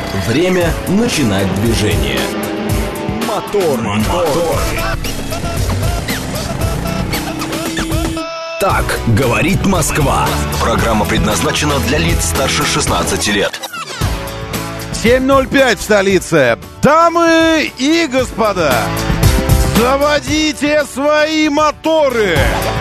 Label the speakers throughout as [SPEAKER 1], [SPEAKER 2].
[SPEAKER 1] Время начинать движение. Мотор. Так говорит Москва. Программа предназначена для лиц старше 16 лет.
[SPEAKER 2] 7:05 в столице. Дамы и господа, заводите свои моторы.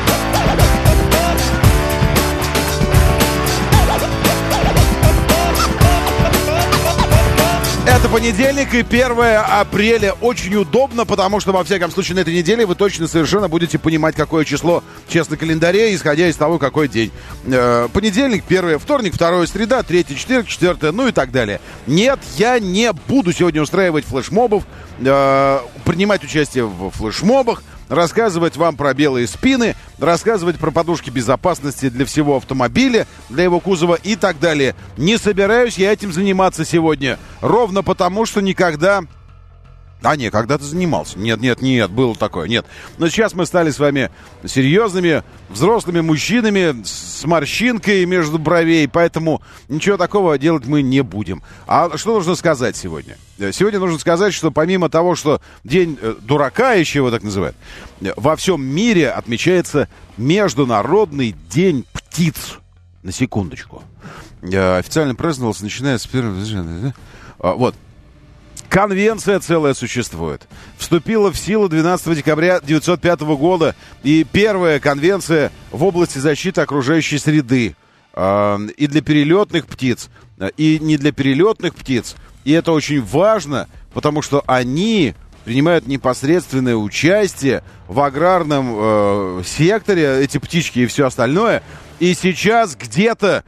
[SPEAKER 2] Это понедельник и 1 апреля. Очень удобно, потому что, во всяком случае, на этой неделе вы точно совершенно будете понимать, какое число сейчас на календаре, исходя из того, какой день. Понедельник, 1, вторник, 2, среда, 3, четверг, 4, ну и так далее. Нет, я не буду сегодня устраивать флешмобов, принимать участие в флешмобах, рассказывать вам про белые спины, рассказывать про подушки безопасности для всего автомобиля, для его кузова и так далее. Не собираюсь я этим заниматься сегодня. Ровно потому, что никогда... когда-то занимался. Нет, было такое, нет. Но сейчас мы стали с вами серьезными, взрослыми мужчинами с морщинкой между бровей, поэтому ничего такого делать мы не будем. А что нужно сказать сегодня? Сегодня нужно сказать, что помимо того, что День дурака, еще его так называют, во всем мире отмечается Международный день птиц. На секундочку. Официально праздновался, начиная с 1... Вот. Конвенция целая существует. Вступила в силу 12 декабря 1905 года. И первая конвенция в области защиты окружающей среды. И для перелетных птиц, и не для перелетных птиц. И это очень важно, потому что они принимают непосредственное участие в аграрном секторе, эти птички и все остальное. И сейчас где-то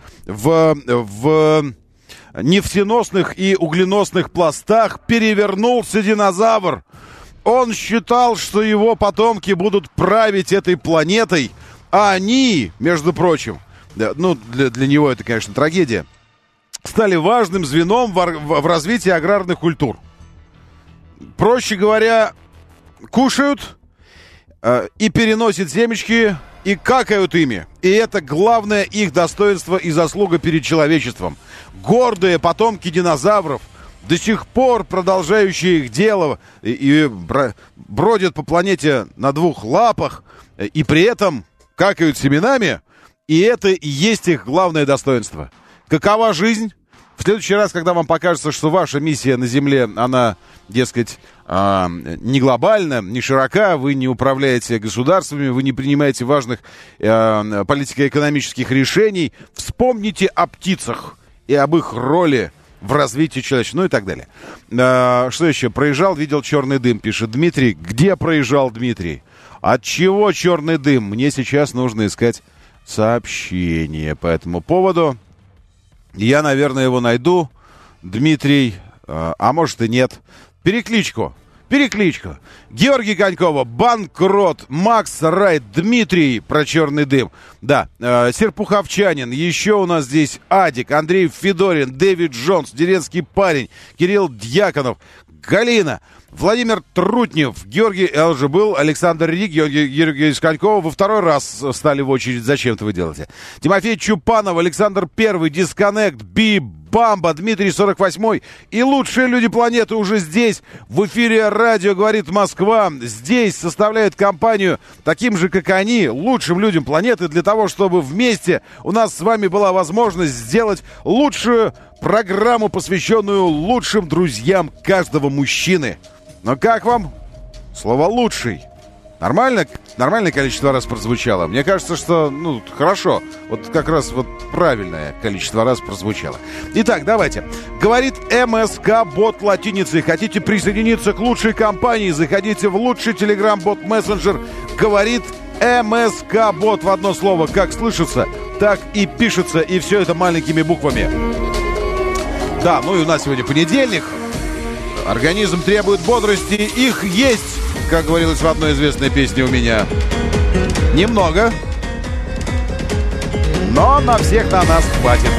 [SPEAKER 2] в нефтеносных и угленосных пластах перевернулся динозавр. Он считал, что его потомки будут править этой планетой, а они, между прочим, для него это, конечно, трагедия, стали важным звеном в развитии аграрных культур. Проще говоря, кушают и переносят семечки, и какают ими. И это главное их достоинство и заслуга перед человечеством. Гордые потомки динозавров, до сих пор продолжающие их дело, и бродят по планете на 2 лапах, и при этом какают семенами, и это и есть их главное достоинство. Какова жизнь? В следующий раз, когда вам покажется, что ваша миссия на Земле, она, дескать, не глобальна, не широка, вы не управляете государствами, вы не принимаете важных политико-экономических решений, вспомните о птицах и об их роли в развитии человечества, ну и так далее. Что еще? Проезжал, видел черный дым, пишет Дмитрий. Где проезжал Дмитрий? От чего черный дым? Мне сейчас нужно искать сообщение по этому поводу. Я, наверное, его найду. Дмитрий, а может и нет. Перекличку. Георгий Конькова, банкрот, Макс Райт, Дмитрий про черный дым. Да, Серпуховчанин, еще у нас здесь Адик, Андрей Федорин, Дэвид Джонс, деревенский парень, Кирилл Дьяконов, Галина, Владимир Трутнев, Георгий, я уже был, Александр Рик, Георгий Конькова, во 2 раз стали в очередь, зачем-то вы делаете. Тимофей Чупанов, Александр Первый, Дисконнект, Бамба, Дмитрий 48 и лучшие люди планеты уже здесь. В эфире радио «Говорит Москва». Здесь составляют компанию таким же, как они, лучшим людям планеты, для того, чтобы вместе у нас с вами была возможность сделать лучшую программу, посвященную лучшим друзьям каждого мужчины. Но как вам слово «лучший»? Нормальное количество раз прозвучало. Мне кажется, что, хорошо. Вот как раз правильное количество раз прозвучало. Итак, давайте. Говорит МСК-бот латиницей. Хотите присоединиться к лучшей компании? Заходите в лучший телеграм-бот-мессенджер. Говорит МСК-бот в одно слово. Как слышится, так и пишется. И все это маленькими буквами. Да, и у нас сегодня понедельник. Организм требует бодрости. Их есть, как говорилось в одной известной песне у меня. Немного. Но на всех на нас хватит.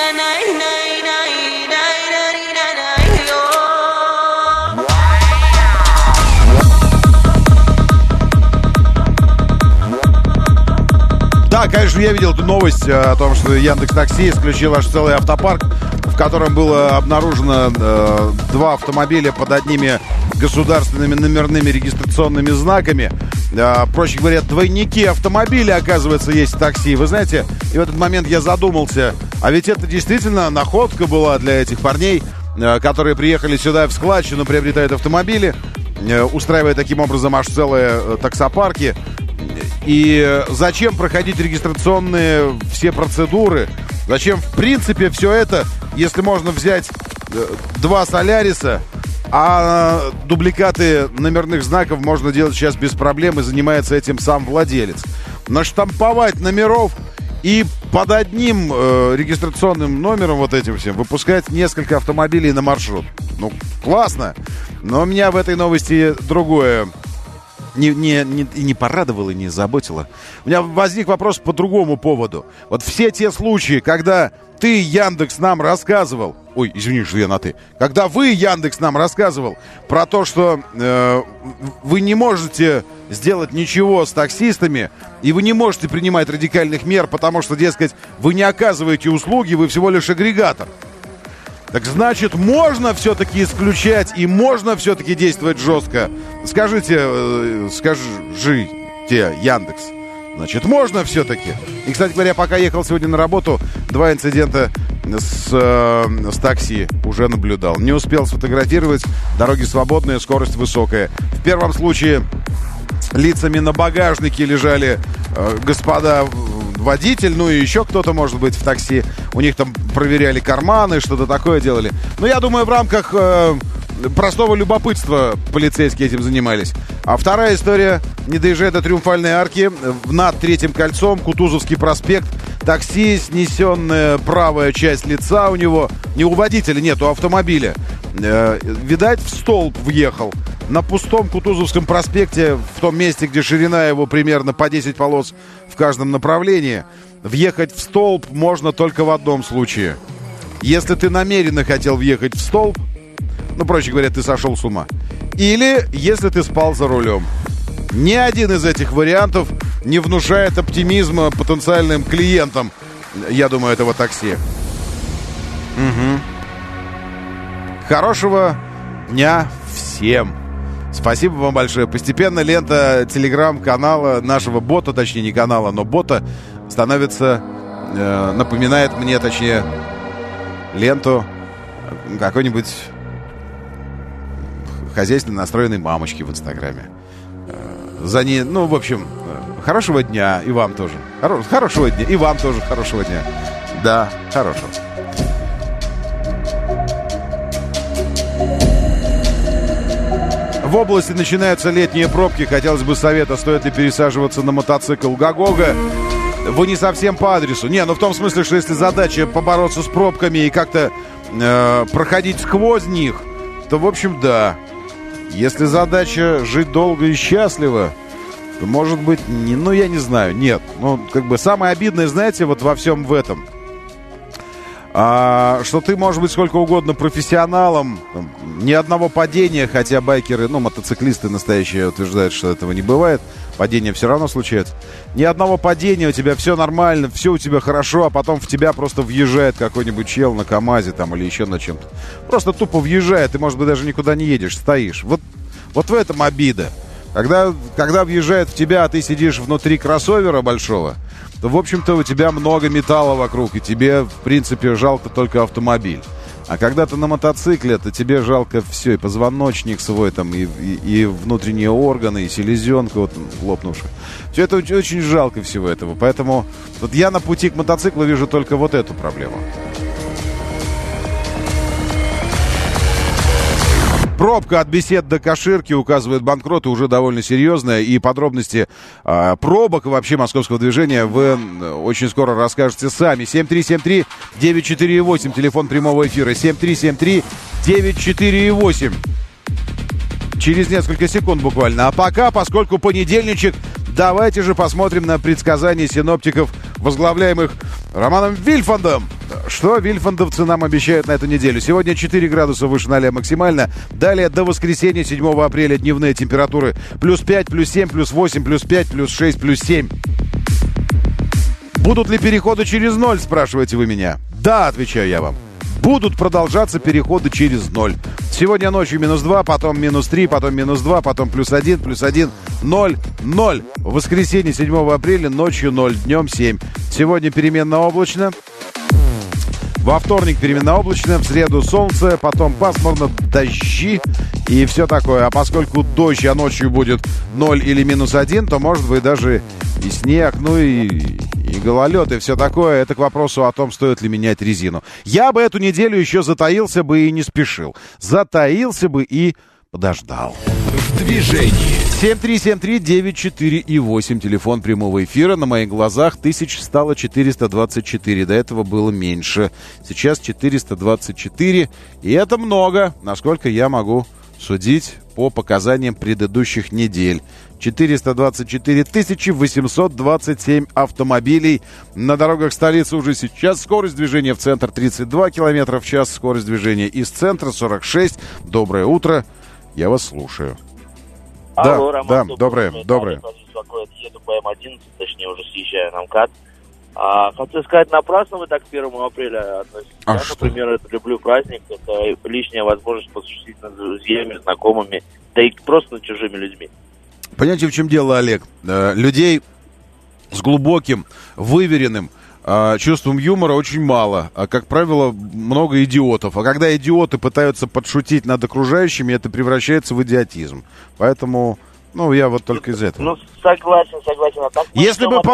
[SPEAKER 2] Да, конечно, я видел эту новость о том, что Яндекс.Такси исключил аж целый автопарк, в котором было обнаружено 2 автомобиля под одними государственными номерными регистрационными знаками. Проще говоря, двойники автомобилей, оказывается, есть в такси. Вы знаете, и в этот момент я задумался, а ведь это действительно находка была для этих парней, которые приехали сюда в складчину, приобретают автомобили, устраивая таким образом аж целые таксопарки. И зачем проходить регистрационные все процедуры? Зачем, в принципе, все это, если можно взять 2 Соляриса, а дубликаты номерных знаков можно делать сейчас без проблем, и занимается этим сам владелец. Наштамповать номеров и под одним регистрационным номером вот этим всем выпускать несколько автомобилей на маршрут. Ну, классно. Но меня в этой новости другое не порадовало и не заботило. У меня возник вопрос по другому поводу. Вот все те случаи, когда ты, Яндекс, нам рассказывал... Ой, извини, что я на «ты». Когда вы, Яндекс, нам рассказывал про то, что вы не можете сделать ничего с таксистами, и вы не можете принимать радикальных мер, потому что, дескать, вы не оказываете услуги, вы всего лишь агрегатор. Так значит, можно все-таки исключать и можно все-таки действовать жестко. Скажите, Яндекс. Значит, можно все-таки. И, кстати говоря, пока ехал сегодня на работу, 2 инцидента с такси уже наблюдал. Не успел сфотографировать. Дороги свободные, скорость высокая. В первом случае лицами на багажнике лежали господа водитель, ну и еще кто-то, может быть, в такси. У них там проверяли карманы, что-то такое делали. Но я думаю, в рамках простого любопытства полицейские этим занимались. А вторая история. Не доезжая до Триумфальной арки, над 3-м кольцом, Кутузовский проспект, такси, снесенная правая часть лица у него. Не у водителя, нет, у автомобиля. Видать, в столб въехал. На пустом Кутузовском проспекте, в том месте, где ширина его примерно по 10 полос в каждом направлении, въехать в столб можно только в одном случае. Если ты намеренно хотел въехать в столб, ну, проще говоря, ты сошел с ума. Или если ты спал за рулем. Ни один из этих вариантов не внушает оптимизма потенциальным клиентам, я думаю, этого такси. Угу. Хорошего дня всем. Спасибо вам большое. Постепенно лента телеграм-канала, нашего бота, точнее не канала, но бота, становится, напоминает мне, точнее, ленту какой-нибудь хозяйственно настроенной мамочки в Инстаграме. За ней, ну, в общем, хорошего дня и вам тоже. Хорошего дня и вам тоже хорошего дня. Да, хорошего. В области начинаются летние пробки. Хотелось бы совета, стоит ли пересаживаться на мотоцикл. Гагога, вы не совсем по адресу. Не, ну в том смысле, что если задача побороться с пробками и как-то проходить сквозь них, то, в общем, да. Если задача жить долго и счастливо, то, может быть, ну, я не знаю, нет. Ну, как бы самое обидное, знаете, вот во всем в этом, что ты можешь быть сколько угодно профессионалом, там, ни одного падения, хотя байкеры, ну, мотоциклисты настоящие утверждают, что этого не бывает, падения все равно случаются. Ни одного падения, у тебя все нормально, все у тебя хорошо, а потом в тебя просто въезжает какой-нибудь чел на КамАЗе там или еще на чем-то. Просто тупо въезжает, ты, может быть, даже никуда не едешь, стоишь. Вот в этом обида. Когда въезжает в тебя, а ты сидишь внутри кроссовера большого, то, в общем-то, у тебя много металла вокруг, и тебе, в принципе, жалко только автомобиль. А когда ты на мотоцикле, то тебе жалко все, и позвоночник свой, там, и внутренние органы, и селезенка вот, лопнувшая. Все это очень жалко всего этого. Поэтому вот я на пути к мотоциклу вижу только вот эту проблему. Пробка от Бесед до Каширки, указывает банкроты, уже довольно серьезная. И подробности пробок и вообще московского движения вы очень скоро расскажете сами. 7373948, телефон прямого эфира. 7373948. Через несколько секунд буквально. А пока, поскольку понедельничек, давайте же посмотрим на предсказания синоптиков, возглавляемых Романом Вильфандом. Что вильфандовцы нам обещают на эту неделю? Сегодня 4 градуса выше 0 максимально. Далее до воскресенья 7 апреля дневные температуры плюс 5, плюс 7, плюс 8, плюс 5, плюс 6, плюс 7. Будут ли переходы через 0, спрашиваете вы меня? Да, отвечаю я вам. Будут продолжаться переходы через 0. Сегодня ночью минус 2, потом минус 3, потом минус 2, потом плюс 1, 0, 0. В воскресенье 7 апреля ночью 0, днем 7. Сегодня переменно облачно. Во вторник переменно облачно, в среду солнце, потом пасмурно, дожди и все такое. А поскольку дождь, а ночью будет 0 или минус 1, то может быть даже и снег, ну и гололед, и все такое. Это к вопросу о том, стоит ли менять резину. Я бы эту неделю еще затаился бы и не спешил. Затаился бы и подождал.
[SPEAKER 1] В движении.
[SPEAKER 2] 7373948, телефон прямого эфира. На моих глазах 1000 стало 424. До этого было меньше. Сейчас 424. И это много, насколько я могу судить по показаниям предыдущих недель. 424 827 автомобилей на дорогах столицы уже сейчас. Скорость движения в центр 32 км в час. Скорость движения из центра 46. Доброе утро. Я вас слушаю.
[SPEAKER 3] Алло,
[SPEAKER 2] да,
[SPEAKER 3] Роман,
[SPEAKER 2] да, доброе.
[SPEAKER 3] Еду по М11, точнее, уже съезжаю на МКАД. Хочу сказать, напрасно вы так к 1 апреля относитесь. Я, например, это люблю праздник. Это лишняя возможность пошутить над друзьями, знакомыми, да и просто над чужими людьми.
[SPEAKER 2] Понимаете, в чем дело, Олег? Людей с глубоким, выверенным чувством юмора очень мало. Как правило, много идиотов. А когда идиоты пытаются подшутить над окружающими, это превращается в идиотизм. Поэтому, я вот только из этого.
[SPEAKER 3] Согласен. А так
[SPEAKER 2] если бы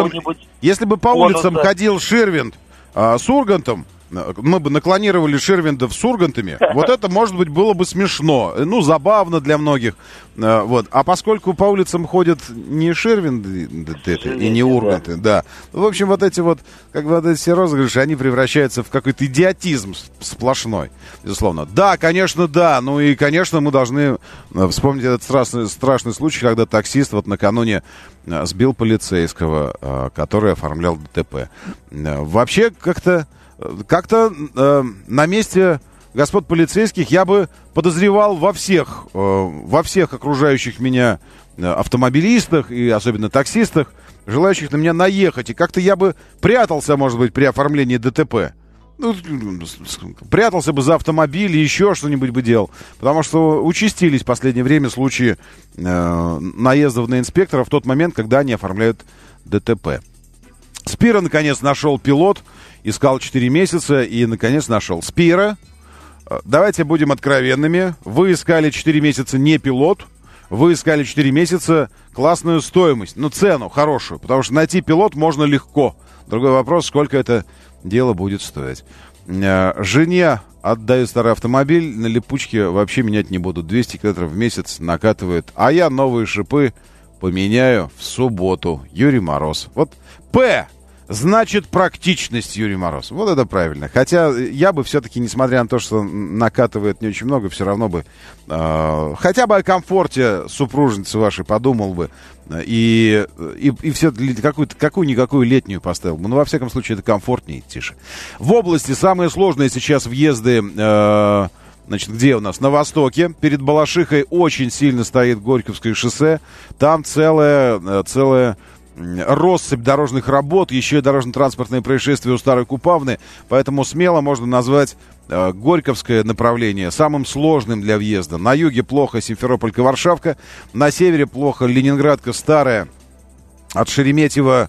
[SPEAKER 2] по улицам ходил Ширвинд с Ургантом, мы бы наклонировали Ширвиндов с Ургантами, вот это, может быть, было бы смешно. Забавно для многих. Вот. А поскольку по улицам ходят не Ширвинды и не Урганты, да. В общем, вот эти все розыгрыши, они превращаются в какой-то идиотизм сплошной, безусловно. Да, конечно, да. Ну и, конечно, мы должны вспомнить этот страшный случай, когда таксист накануне сбил полицейского, который оформлял ДТП. Вообще, как-то на месте господ полицейских я бы подозревал во всех окружающих меня автомобилистах и особенно таксистах, желающих на меня наехать. И как-то я бы прятался, может быть, при оформлении ДТП. Прятался бы за автомобиль и еще что-нибудь бы делал. Потому что участились в последнее время случаи наездов на инспекторов в тот момент, когда они оформляют ДТП. Спира, наконец, нашел пилот. Искал 4 месяца и, наконец, нашел. Спира, давайте будем откровенными. Вы искали 4 месяца не пилот. Вы искали 4 месяца классную стоимость. Цену хорошую. Потому что найти пилот можно легко. Другой вопрос, сколько это дело будет стоить. Жене отдаю старый автомобиль. На липучке вообще менять не буду. 200 километров в месяц накатывает. А я новые шипы поменяю в субботу. Юрий Мороз. Вот П. Значит, практичность, Юрий Мороз. Вот это правильно. Хотя я бы все-таки, несмотря на то, что накатывает не очень много, все равно бы хотя бы о комфорте супружницы вашей подумал бы. И все какую-никакую летнюю поставил бы. Во всяком случае, это комфортнее и тише. В области самые сложные сейчас въезды... где у нас? На востоке. Перед Балашихой очень сильно стоит Горьковское шоссе. Там целая россыпь дорожных работ, еще и дорожно-транспортные происшествия у Старой Купавны, поэтому смело можно назвать Горьковское направление самым сложным для въезда. На юге плохо Симферополь-Варшавка, на севере плохо Ленинградка Старая, от Шереметьево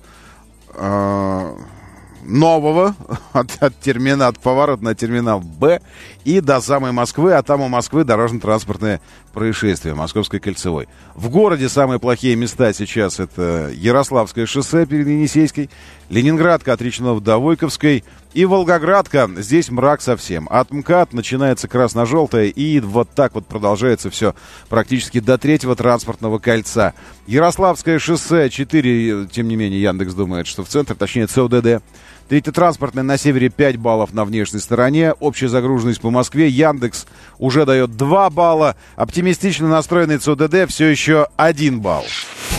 [SPEAKER 2] Нового, от поворота на терминал Б и до самой Москвы, а там у Москвы дорожно-транспортное происшествие, Московской кольцевой. В городе самые плохие места сейчас это Ярославское шоссе перед Енисейской, Ленинградка от Речного до Войковской и Волгоградка, здесь мрак совсем. От МКАД начинается красно-желтое и вот так вот продолжается все практически до 3-го транспортного кольца. Ярославское шоссе 4, тем не менее Яндекс думает, что в центр, точнее ЦОДД. 3-й транспортный на севере 5 баллов на внешней стороне. Общая загруженность по Москве. Яндекс уже дает 2 балла. Оптимистично настроенный ЦОДД все еще 1 балл.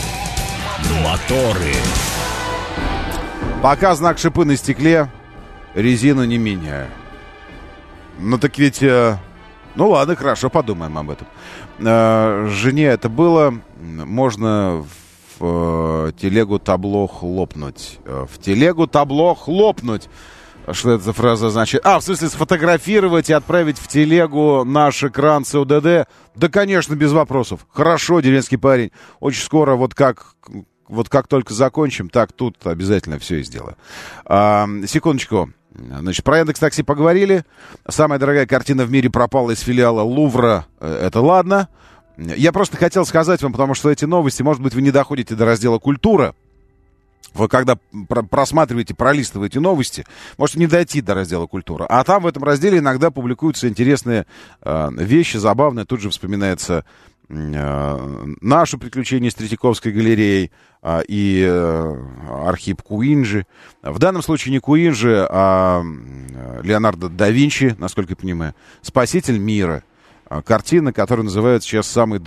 [SPEAKER 1] Моторы.
[SPEAKER 2] Пока знак шипы на стекле. резину не меняю. Ну так ведь... Ну ладно, хорошо, подумаем об этом. Жене это было, можно в телегу табло хлопнуть. В телегу табло хлопнуть. Что это за фраза значит? В смысле, сфотографировать и отправить в телегу наш экран СУДД? Да, конечно, без вопросов. Хорошо, деревенский парень. Очень скоро, вот как только закончим, так тут обязательно все и сделаю. Секундочку. Значит, про Яндекс.Такси поговорили. Самая дорогая картина в мире пропала из филиала Лувра. Это ладно. Я просто хотел сказать вам, потому что эти новости, может быть, вы не доходите до раздела «Культура». Вы когда просматриваете, пролистываете новости, можете не дойти до раздела «Культура». А там в этом разделе иногда публикуются интересные вещи, забавные. Тут же вспоминается «Наше приключение с Третьяковской галереей» и архив Куинджи. В данном случае не Куинджи, а Леонардо да Винчи, насколько я понимаю, «Спаситель мира». Картина, которая называется сейчас самым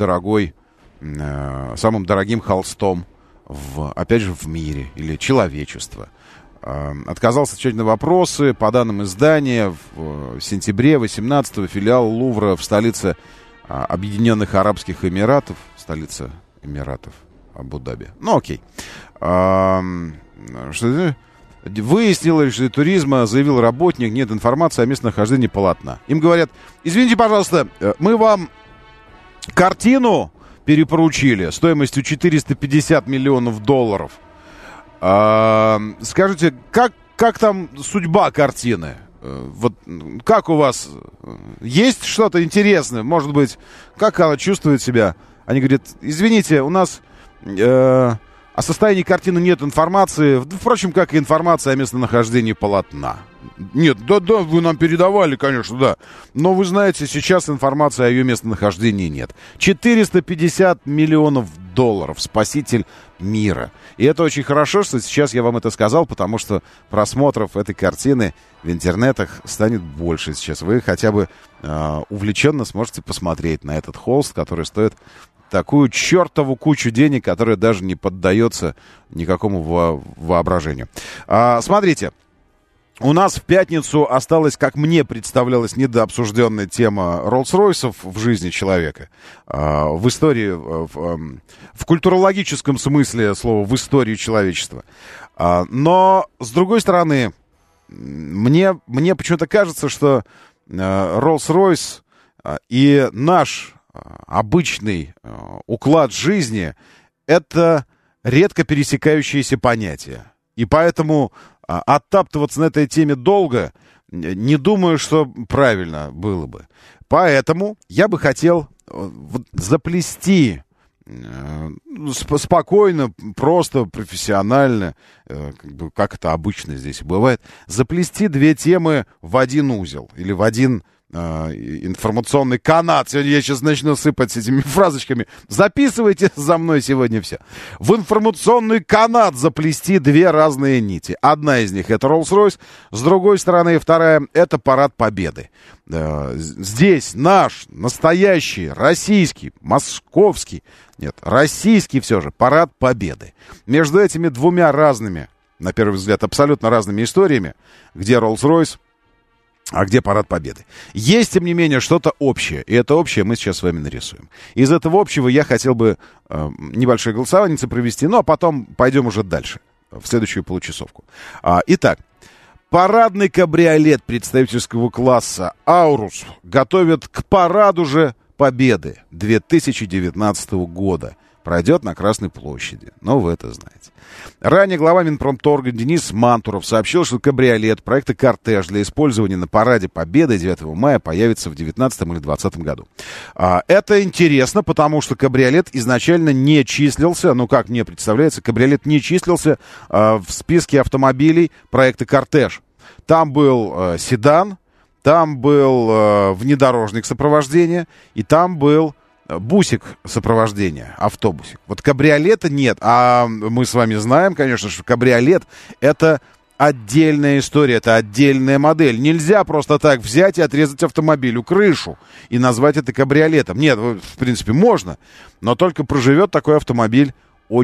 [SPEAKER 2] дорогим холстом, опять же, в мире или человечества. Отказался отвечать на вопросы. По данным издания, в сентябре 18-го филиал Лувра в столице Объединенных Арабских Эмиратов, столица Эмиратов, Абу-Даби. Ну, окей. Выяснилось, что туризма, заявил работник, нет информации о местонахождении полотна. Им говорят: извините, пожалуйста, мы вам картину перепоручили стоимостью $450 миллионов. Скажите, как там судьба картины? Вот как у вас? Есть что-то интересное? Может быть, как она чувствует себя? Они говорят: извините, у нас о состоянии картины нет информации. Впрочем, как и информация о местонахождении полотна. Нет, да, вы нам передавали, конечно, да. Но вы знаете, сейчас информации о ее местонахождении нет. $450 миллионов. Спаситель мира. И это очень хорошо, что сейчас я вам это сказал, потому что просмотров этой картины в интернетах станет больше сейчас. Вы хотя бы увлеченно сможете посмотреть на этот холст, который стоит такую чертову кучу денег, которая даже не поддается никакому воображению. Смотрите. У нас в пятницу осталась, как мне представлялась, недообсужденная тема Роллс-Ройсов в жизни человека. В истории, в культурологическом смысле слова, в истории человечества. Но, с другой стороны, мне почему-то кажется, что Роллс-Ройс и наш обычный уклад жизни — это редко пересекающиеся понятия. И поэтому оттаптываться на этой теме долго, не думаю, что правильно было бы. Поэтому я бы хотел заплести спокойно, просто, профессионально, как это обычно здесь бывает, заплести две темы в один узел или в один информационный канат. Сегодня я сейчас начну сыпать этими фразочками. Записывайте за мной сегодня все. В информационный канат заплести две разные нити. Одна из них — это Роллс-Ройс. С другой стороны, вторая — это Парад Победы. Здесь наш настоящий, российский, московский, нет, российский все же Парад Победы. Между этими двумя разными, на первый взгляд, абсолютно разными историями, где Роллс-Ройс, а где Парад Победы. Есть, тем не менее, что-то общее. И это общее мы сейчас с вами нарисуем. Из этого общего я хотел бы небольшое голосование провести, ну а потом пойдем уже дальше, в следующую получасовку. Итак, парадный кабриолет представительского класса «Аурус» готовят к параду же Победы 2019 года. Пройдет на Красной площади. Но вы это знаете. Ранее глава Минпромторга Денис Мантуров сообщил, что кабриолет проекта «Кортеж» для использования на Параде Победы 9 мая появится в 2019 или 2020 году. Это интересно, потому что кабриолет изначально не числился, ну как мне представляется, кабриолет не числился в списке автомобилей проекта «Кортеж». Там был седан, там был внедорожник сопровождения, и там был бусик сопровождения, автобусик. Вот кабриолета нет. А мы с вами знаем, конечно, что кабриолет — это отдельная история, это отдельная модель. Нельзя просто так взять и отрезать автомобилю крышу и назвать это кабриолетом. Нет, в принципе, можно, но только проживет такой автомобиль очень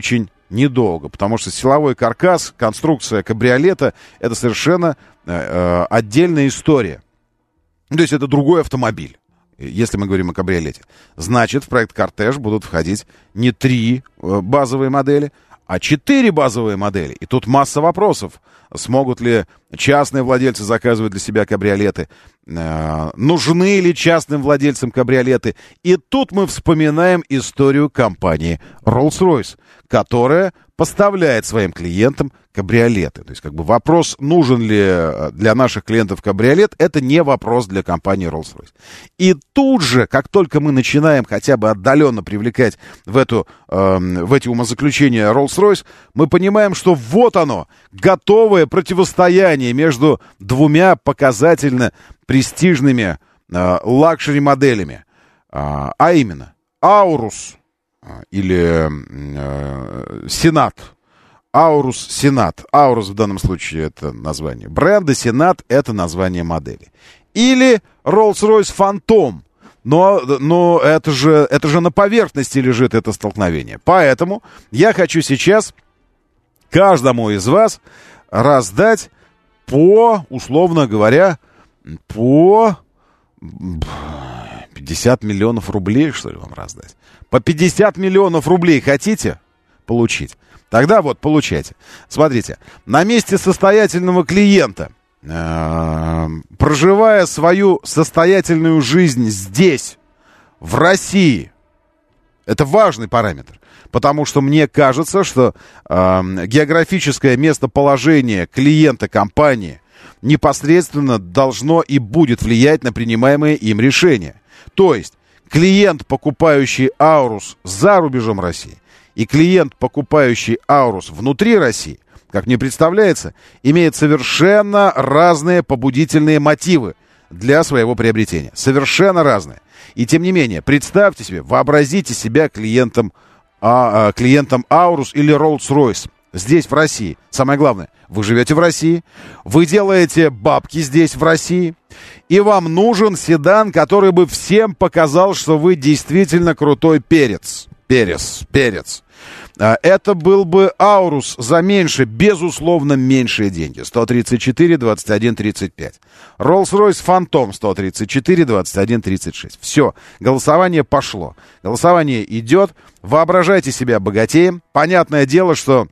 [SPEAKER 2] недолго, потому что силовой каркас, конструкция кабриолета — это совершенно отдельная история. То есть это другой автомобиль, если мы говорим о кабриолете. Значит, в проект «Кортеж» будут входить не 3 базовые модели, а 4 базовые модели. И тут масса вопросов. Смогут ли частные владельцы заказывать для себя кабриолеты? Нужны ли частным владельцам кабриолеты? И тут мы вспоминаем историю компании Rolls-Royce, которая поставляет своим клиентам кабриолеты. То есть, как бы вопрос, нужен ли для наших клиентов кабриолет, это не вопрос для компании Rolls-Royce. И тут же, как только мы начинаем хотя бы отдаленно привлекать в эти умозаключения Rolls-Royce, мы понимаем, что вот оно, готовое противостояние между двумя показательно престижными лакшери-моделями. А именно, Аурус или Сенат. Аурус, Сенат. Аурус в данном случае это название бренда, Сенат это название модели. Или Rolls-Royce Phantom. Но это же на поверхности лежит это столкновение. Поэтому я хочу сейчас каждому из вас раздать по, условно говоря, по 50 миллионов рублей, что ли, вам раздать? По 50 миллионов рублей хотите получить? Тогда вот, получайте. Смотрите, на месте состоятельного клиента, проживая свою состоятельную жизнь здесь, в России, это важный параметр, потому что мне кажется, что географическое местоположение клиента компании непосредственно должно и будет влиять на принимаемые им решения. То есть клиент, покупающий Аурус за рубежом России, и клиент, покупающий Аурус внутри России, как мне представляется, имеет совершенно разные побудительные мотивы для своего приобретения. Совершенно разные. И тем не менее, представьте себе, вообразите себя клиентом Аурус или Rolls-Royce здесь, в России. Самое главное, вы живете в России, вы делаете бабки здесь, в России, и вам нужен седан, который бы всем показал, что вы действительно крутой перец. Это был бы Аурус за безусловно, меньшие деньги. 134, 21, 35. Rolls-Royce Phantom 134, 21, 36. Все, голосование пошло. Голосование идет. Воображайте себя богатеем. Понятное дело, что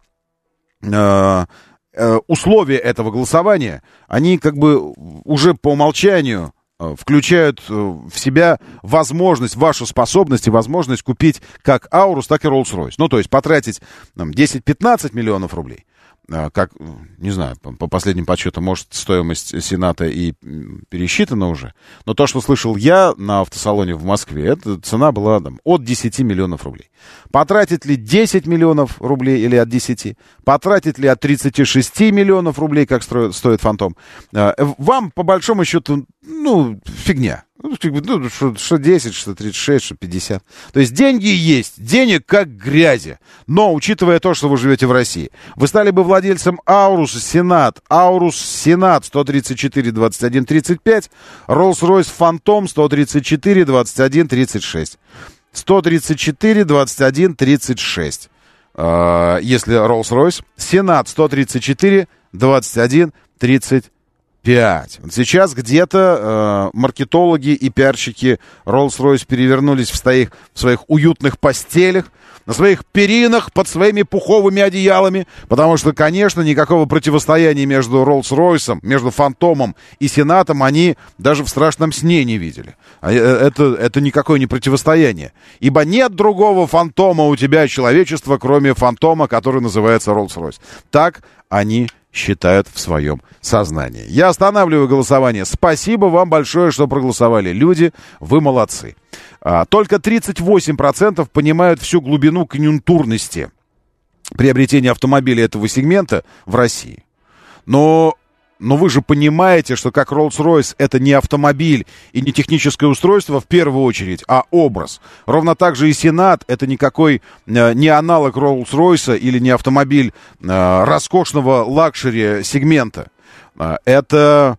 [SPEAKER 2] условия этого голосования, они как бы уже по умолчанию включают в себя возможность, вашу способность и возможность купить как Аурус, так и Rolls-Royce. Ну, то есть потратить 10-15 миллионов рублей. Как, не знаю, по последним подсчетам, может, стоимость Сената и пересчитана уже. Но то, что слышал я на автосалоне в Москве, эта цена была от 10 миллионов рублей. Потратить ли 10 миллионов рублей или от 10? Потратить ли от 36 миллионов рублей, как стоит Фантом? Вам, по большому счету, фигня. Что 10, что 36, что 50. То есть деньги есть, денег как грязи. Но, учитывая то, что вы живете в России, вы стали бы владельцем Аурус Сенат 134, 21, 35, Rolls-Royce Phantom 134, 21, 36. 134, 21, 36. Если Rolls-Royce, Сенат 134, 21, 35. Вот сейчас где-то маркетологи и пиарщики Rolls-Royce перевернулись в своих уютных постелях, на своих перинах, под своими пуховыми одеялами, потому что, конечно, никакого противостояния между Rolls-Royce, между Фантомом и Сенатом они даже в страшном сне не видели. Это никакое не противостояние. Ибо нет другого Фантома у тебя, человечества, кроме Фантома, который называется Rolls-Royce. Так они считают в своем сознании. Я останавливаю голосование. Спасибо вам большое, что проголосовали. Люди, вы молодцы. Только 38% понимают всю глубину конъюнктурности приобретения автомобиля этого сегмента в России. Но вы же понимаете, что как Rolls-Royce это не автомобиль и не техническое устройство в первую очередь, а образ. Ровно так же и Сенат это никакой не аналог Rolls-Royce или не автомобиль роскошного лакшери-сегмента. Это...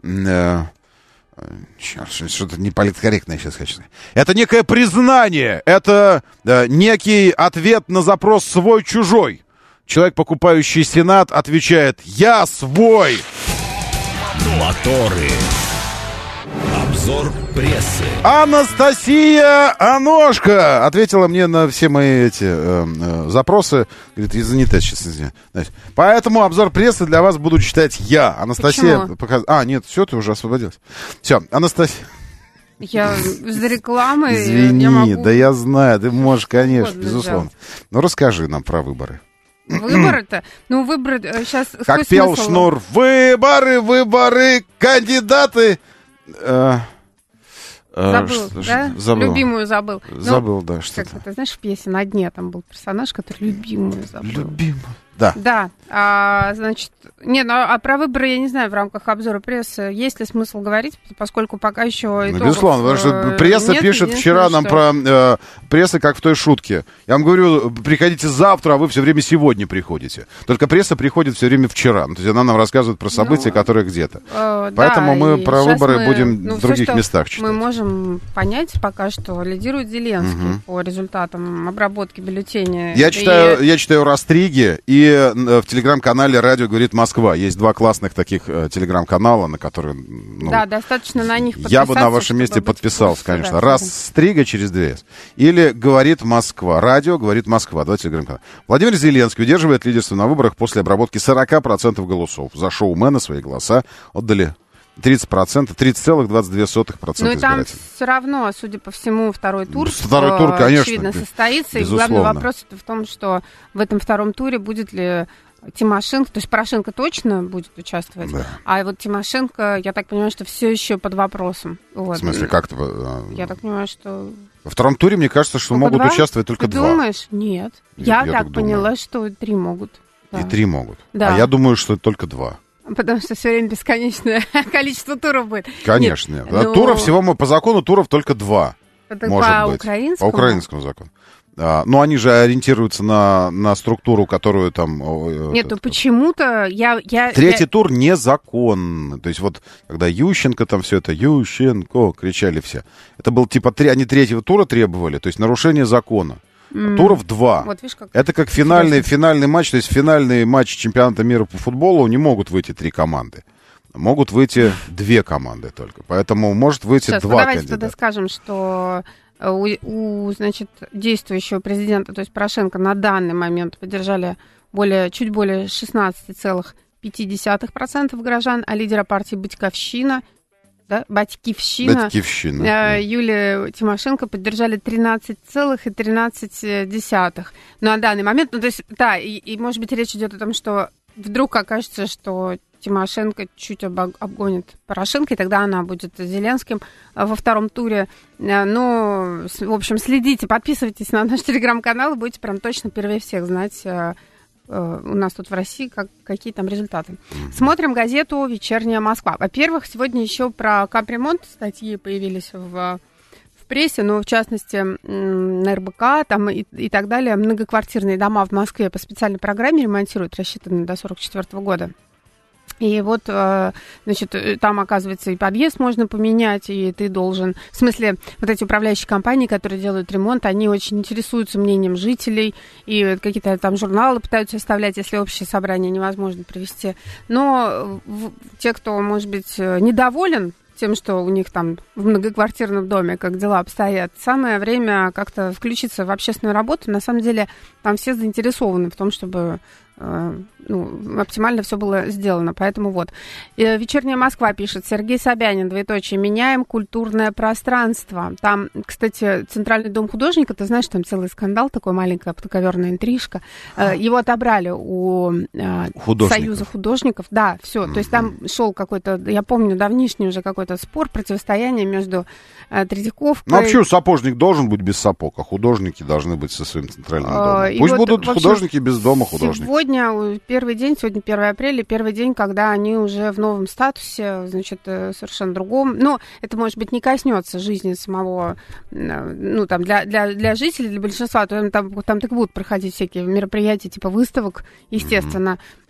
[SPEAKER 2] что-то неполиткорректное сейчас хочу сказать. Это некое признание, это некий ответ на запрос свой-чужой. Человек, покупающий Сенат, отвечает: «Я свой!»
[SPEAKER 1] Моторы. Обзор прессы.
[SPEAKER 2] Анастасия Аношка ответила мне на все мои эти запросы. Говорит, я занята сейчас. Поэтому обзор прессы для вас буду читать я. Анастасия... нет, все, ты уже освободилась. Все, Анастасия...
[SPEAKER 4] Я за рекламой...
[SPEAKER 2] Извини, да я знаю, ты можешь, конечно, безусловно. Ну, расскажи нам про выборы.
[SPEAKER 4] Выборы-то? Ну, выборы сейчас...
[SPEAKER 2] Как пел Шнур, выборы, кандидаты...
[SPEAKER 4] Забыл, да?
[SPEAKER 2] Забыл.
[SPEAKER 4] Любимую забыл.
[SPEAKER 2] Забыл, да, что-то.
[SPEAKER 4] Как ты знаешь, в пьесе «На дне» там был персонаж, который любимую забыл.
[SPEAKER 2] Любимую, да.
[SPEAKER 4] Да, значит... Нет, а про выборы, я не знаю, в рамках обзора прессы есть ли смысл говорить, поскольку пока еще итогов
[SPEAKER 2] безусловно, потому что пресса
[SPEAKER 4] нет,
[SPEAKER 2] пишет вчера нам про пресса, как в той шутке. Я вам говорю, приходите завтра, а вы все время сегодня приходите. Только пресса приходит все время вчера. То есть она нам рассказывает про события, которые где-то. Поэтому мы про выборы будем в других местах читать.
[SPEAKER 4] Мы можем понять пока, что лидирует Зеленский по результатам обработки бюллетеней.
[SPEAKER 2] Я читаю Ростриги, и в телеграм-канале «Радио говорит Москва» есть два классных таких телеграм-канала, на которые...
[SPEAKER 4] да, достаточно на них подписаться.
[SPEAKER 2] Я бы на вашем месте подписался, конечно. Рострига через 2С. Или «Говорит Москва». «Радио говорит Москва». Два телеграм-канала. Владимир Зеленский удерживает лидерство на выборах после обработки 40% голосов. За шоумена свои голоса отдали 30%, 30,22%
[SPEAKER 4] ну и там
[SPEAKER 2] избирателей.
[SPEAKER 4] все равно, судя по всему, второй тур,
[SPEAKER 2] конечно,
[SPEAKER 4] очевидно, состоится.
[SPEAKER 2] Безусловно.
[SPEAKER 4] И главный вопрос в том, что в этом втором туре будет ли Тимошенко, то есть Порошенко точно будет участвовать, а вот Тимошенко, я так понимаю, что все еще под вопросом. Вот.
[SPEAKER 2] В смысле, как-то...
[SPEAKER 4] Я так понимаю, что...
[SPEAKER 2] Во втором туре, мне кажется, что могут участвовать только два.
[SPEAKER 4] Ты думаешь? Нет. Я так поняла, что 3 могут.
[SPEAKER 2] Да. И 3 могут.
[SPEAKER 4] Да.
[SPEAKER 2] А я думаю, что только 2.
[SPEAKER 4] Потому что все время бесконечное количество туров будет.
[SPEAKER 2] Конечно, нет. Туров всего, по закону туров только 2.
[SPEAKER 4] Это
[SPEAKER 2] может быть.
[SPEAKER 4] Украинскому?
[SPEAKER 2] По украинскому закону. Но они же ориентируются на структуру, которую там...
[SPEAKER 4] Нет, ну почему-то
[SPEAKER 2] Третий тур незаконный. То есть вот, когда Ющенко там все это, Ющенко, кричали все. Это был типа, они третьего тура требовали, то есть нарушение закона. Туров 2.
[SPEAKER 4] Вот, видишь,
[SPEAKER 2] это как финальный матч, то есть финальный матч чемпионата мира по футболу не могут выйти 3 команды. Могут выйти 2 команды только. Поэтому может выйти 2 кандидата.
[SPEAKER 4] Давайте тогда скажем, что у значит, действующего президента, то есть Порошенко, на данный момент поддержали чуть более 16,5% горожан, а лидера партии Батькивщина Юлия Тимошенко поддержали 13,13%. На данный момент, то есть, да, и может быть речь идет о том, что вдруг окажется, что Тимошенко чуть обгонит Порошенко, и тогда она будет Зеленским во втором туре. Но, в общем, следите, подписывайтесь на наш телеграм-канал, и будете прям точно первее всех знать у нас тут в России, какие там результаты. Смотрим газету «Вечерняя Москва». Во-первых, сегодня еще про капремонт статьи появились в прессе, но в частности на РБК там и так далее. Многоквартирные дома в Москве по специальной программе ремонтируют, рассчитанные до 1944 года. И вот, значит, там, оказывается, и подъезд можно поменять, и ты должен... В смысле, вот эти управляющие компании, которые делают ремонт, они очень интересуются мнением жителей, и какие-то там журналы пытаются оставлять, если общее собрание невозможно провести. Но те, кто, может быть, недоволен тем, что у них там в многоквартирном доме, как дела обстоят, самое время как-то включиться в общественную работу. На самом деле, там все заинтересованы в том, чтобы... оптимально все было сделано, поэтому вот. «Вечерняя Москва» пишет: Сергей Собянин, двоеточие, меняем культурное пространство. Там, кстати, Центральный дом художника, ты знаешь, там целый скандал, такой маленькая подковерная интрижка. Его отобрали у Союза художников. Да, все. То есть там шел какой-то, я помню, давнишний уже какой-то спор, противостояние между Третьяковкой...
[SPEAKER 2] Ну, вообще сапожник должен быть без сапог, а художники должны быть со своим центральным домом. Пусть будут художники без дома художников.
[SPEAKER 4] Сегодня первый день, сегодня 1 апреля, первый день, когда они уже в новом статусе, значит, совершенно другом. Но это, может быть, не коснется жизни самого, ну, там, для жителей, для большинства. Там так будут проходить всякие мероприятия, типа выставок, естественно.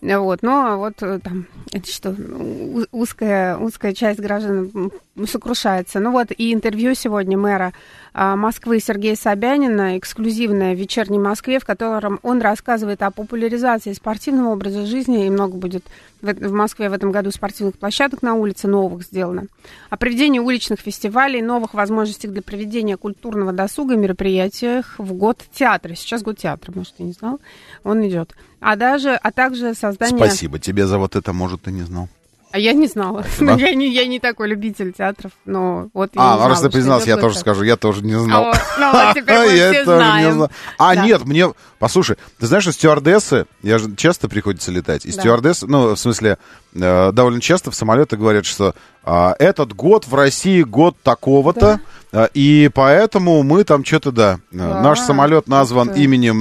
[SPEAKER 4] Вот, но вот там, это что, узкая часть граждан сокрушается. Ну вот и интервью сегодня мэра Москвы Сергея Собянина, эксклюзивное в «Вечерней Москве», в котором он рассказывает о популяризации спортивного образа жизни, и много будет в Москве в этом году спортивных площадок на улице новых сделано, о проведении уличных фестивалей, новых возможностях для проведения культурного досуга, мероприятиях в год театра. Сейчас год театра, может, ты не знал, он идет. А также создание...
[SPEAKER 2] Спасибо тебе за вот это, может, ты не знал.
[SPEAKER 4] А я не знала.
[SPEAKER 2] Да?
[SPEAKER 4] Я не такой любитель театров, но вот я не знала,
[SPEAKER 2] раз ты признался, я тоже скажу, я тоже не знал.
[SPEAKER 4] Ну вот теперь мы все знаем.
[SPEAKER 2] Нет, мне... Послушай, ты знаешь, что стюардессы, я же часто приходится летать, и стюардессы, ну, в смысле, довольно часто в самолеты говорят, что этот год в России год такого-то, и поэтому мы там что-то, наш самолет назван именем,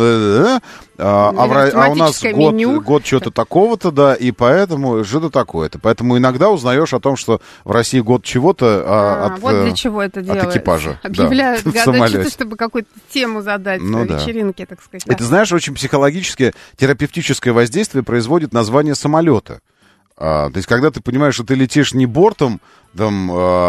[SPEAKER 2] а у нас год что-то такого-то, и поэтому что-то такое-то. Поэтому иногда узнаешь о том, что в России год чего-то
[SPEAKER 4] вот для чего это делается.
[SPEAKER 2] От экипажа.
[SPEAKER 4] Объявляют года, чтобы какую-то тему задать, вечеринки, так сказать.
[SPEAKER 2] Это, знаешь, очень психологическое, терапевтическое воздействие производит название самолета. То есть, когда ты понимаешь, что ты летишь не бортом там,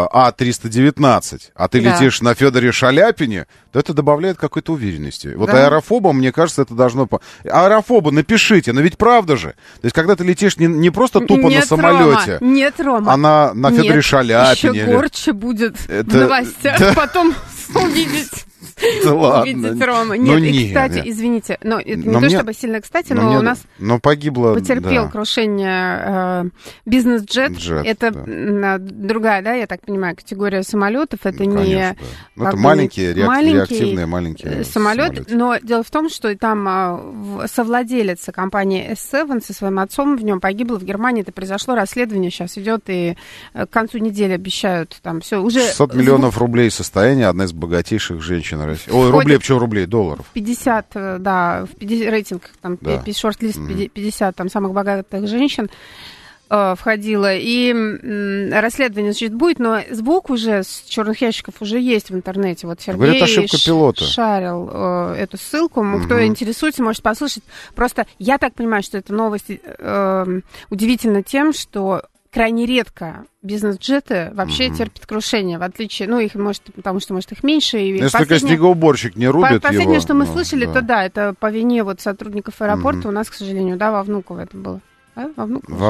[SPEAKER 2] А-319, а ты летишь на Федоре Шаляпине, то это добавляет какой-то уверенности. Вот аэрофобам, мне кажется, это должно... Аэрофобы, напишите, но ведь правда же. То есть, когда ты летишь не просто тупо на самолете,
[SPEAKER 4] Рома,
[SPEAKER 2] а на Федоре Шаляпине.
[SPEAKER 4] Еще горче будет в новостях потом увидеть...
[SPEAKER 2] Да ладно.
[SPEAKER 4] Увидеть Рома. Нет, кстати, извините, но это не то чтобы сильно кстати, но у нас потерпел крушение бизнес-джет. Это другая, я так понимаю, категория самолетов. Это не...
[SPEAKER 2] Это маленькие, реактивные маленькие
[SPEAKER 4] самолеты. Но дело в том, что там совладелец компании S7 со своим отцом в нем погибло в Германии. Это произошло, расследование сейчас идет, и к концу недели обещают там все. Уже
[SPEAKER 2] 600 миллионов рублей состояние, одна из богатейших женщин России. Ой, рублей, почему рублей? Долларов.
[SPEAKER 4] 50, в рейтинг, там, шорт-лист 50 там, самых богатых женщин входило. И расследование, значит, будет, но звук уже с черных ящиков уже есть в интернете. Вот Сергей
[SPEAKER 2] говорит, ошибка пилота.
[SPEAKER 4] Шарил эту ссылку. Кто интересуется, может послушать. Просто я так понимаю, что эта новость удивительна тем, что крайне редко бизнес-джеты вообще терпят крушение, в отличие, их, может, потому что, может, их меньше. И
[SPEAKER 2] если только снегоуборщик не рубит
[SPEAKER 4] последнее, что мы слышали, то это по вине вот сотрудников аэропорта у нас, к сожалению, во Внуково это было. Да? Во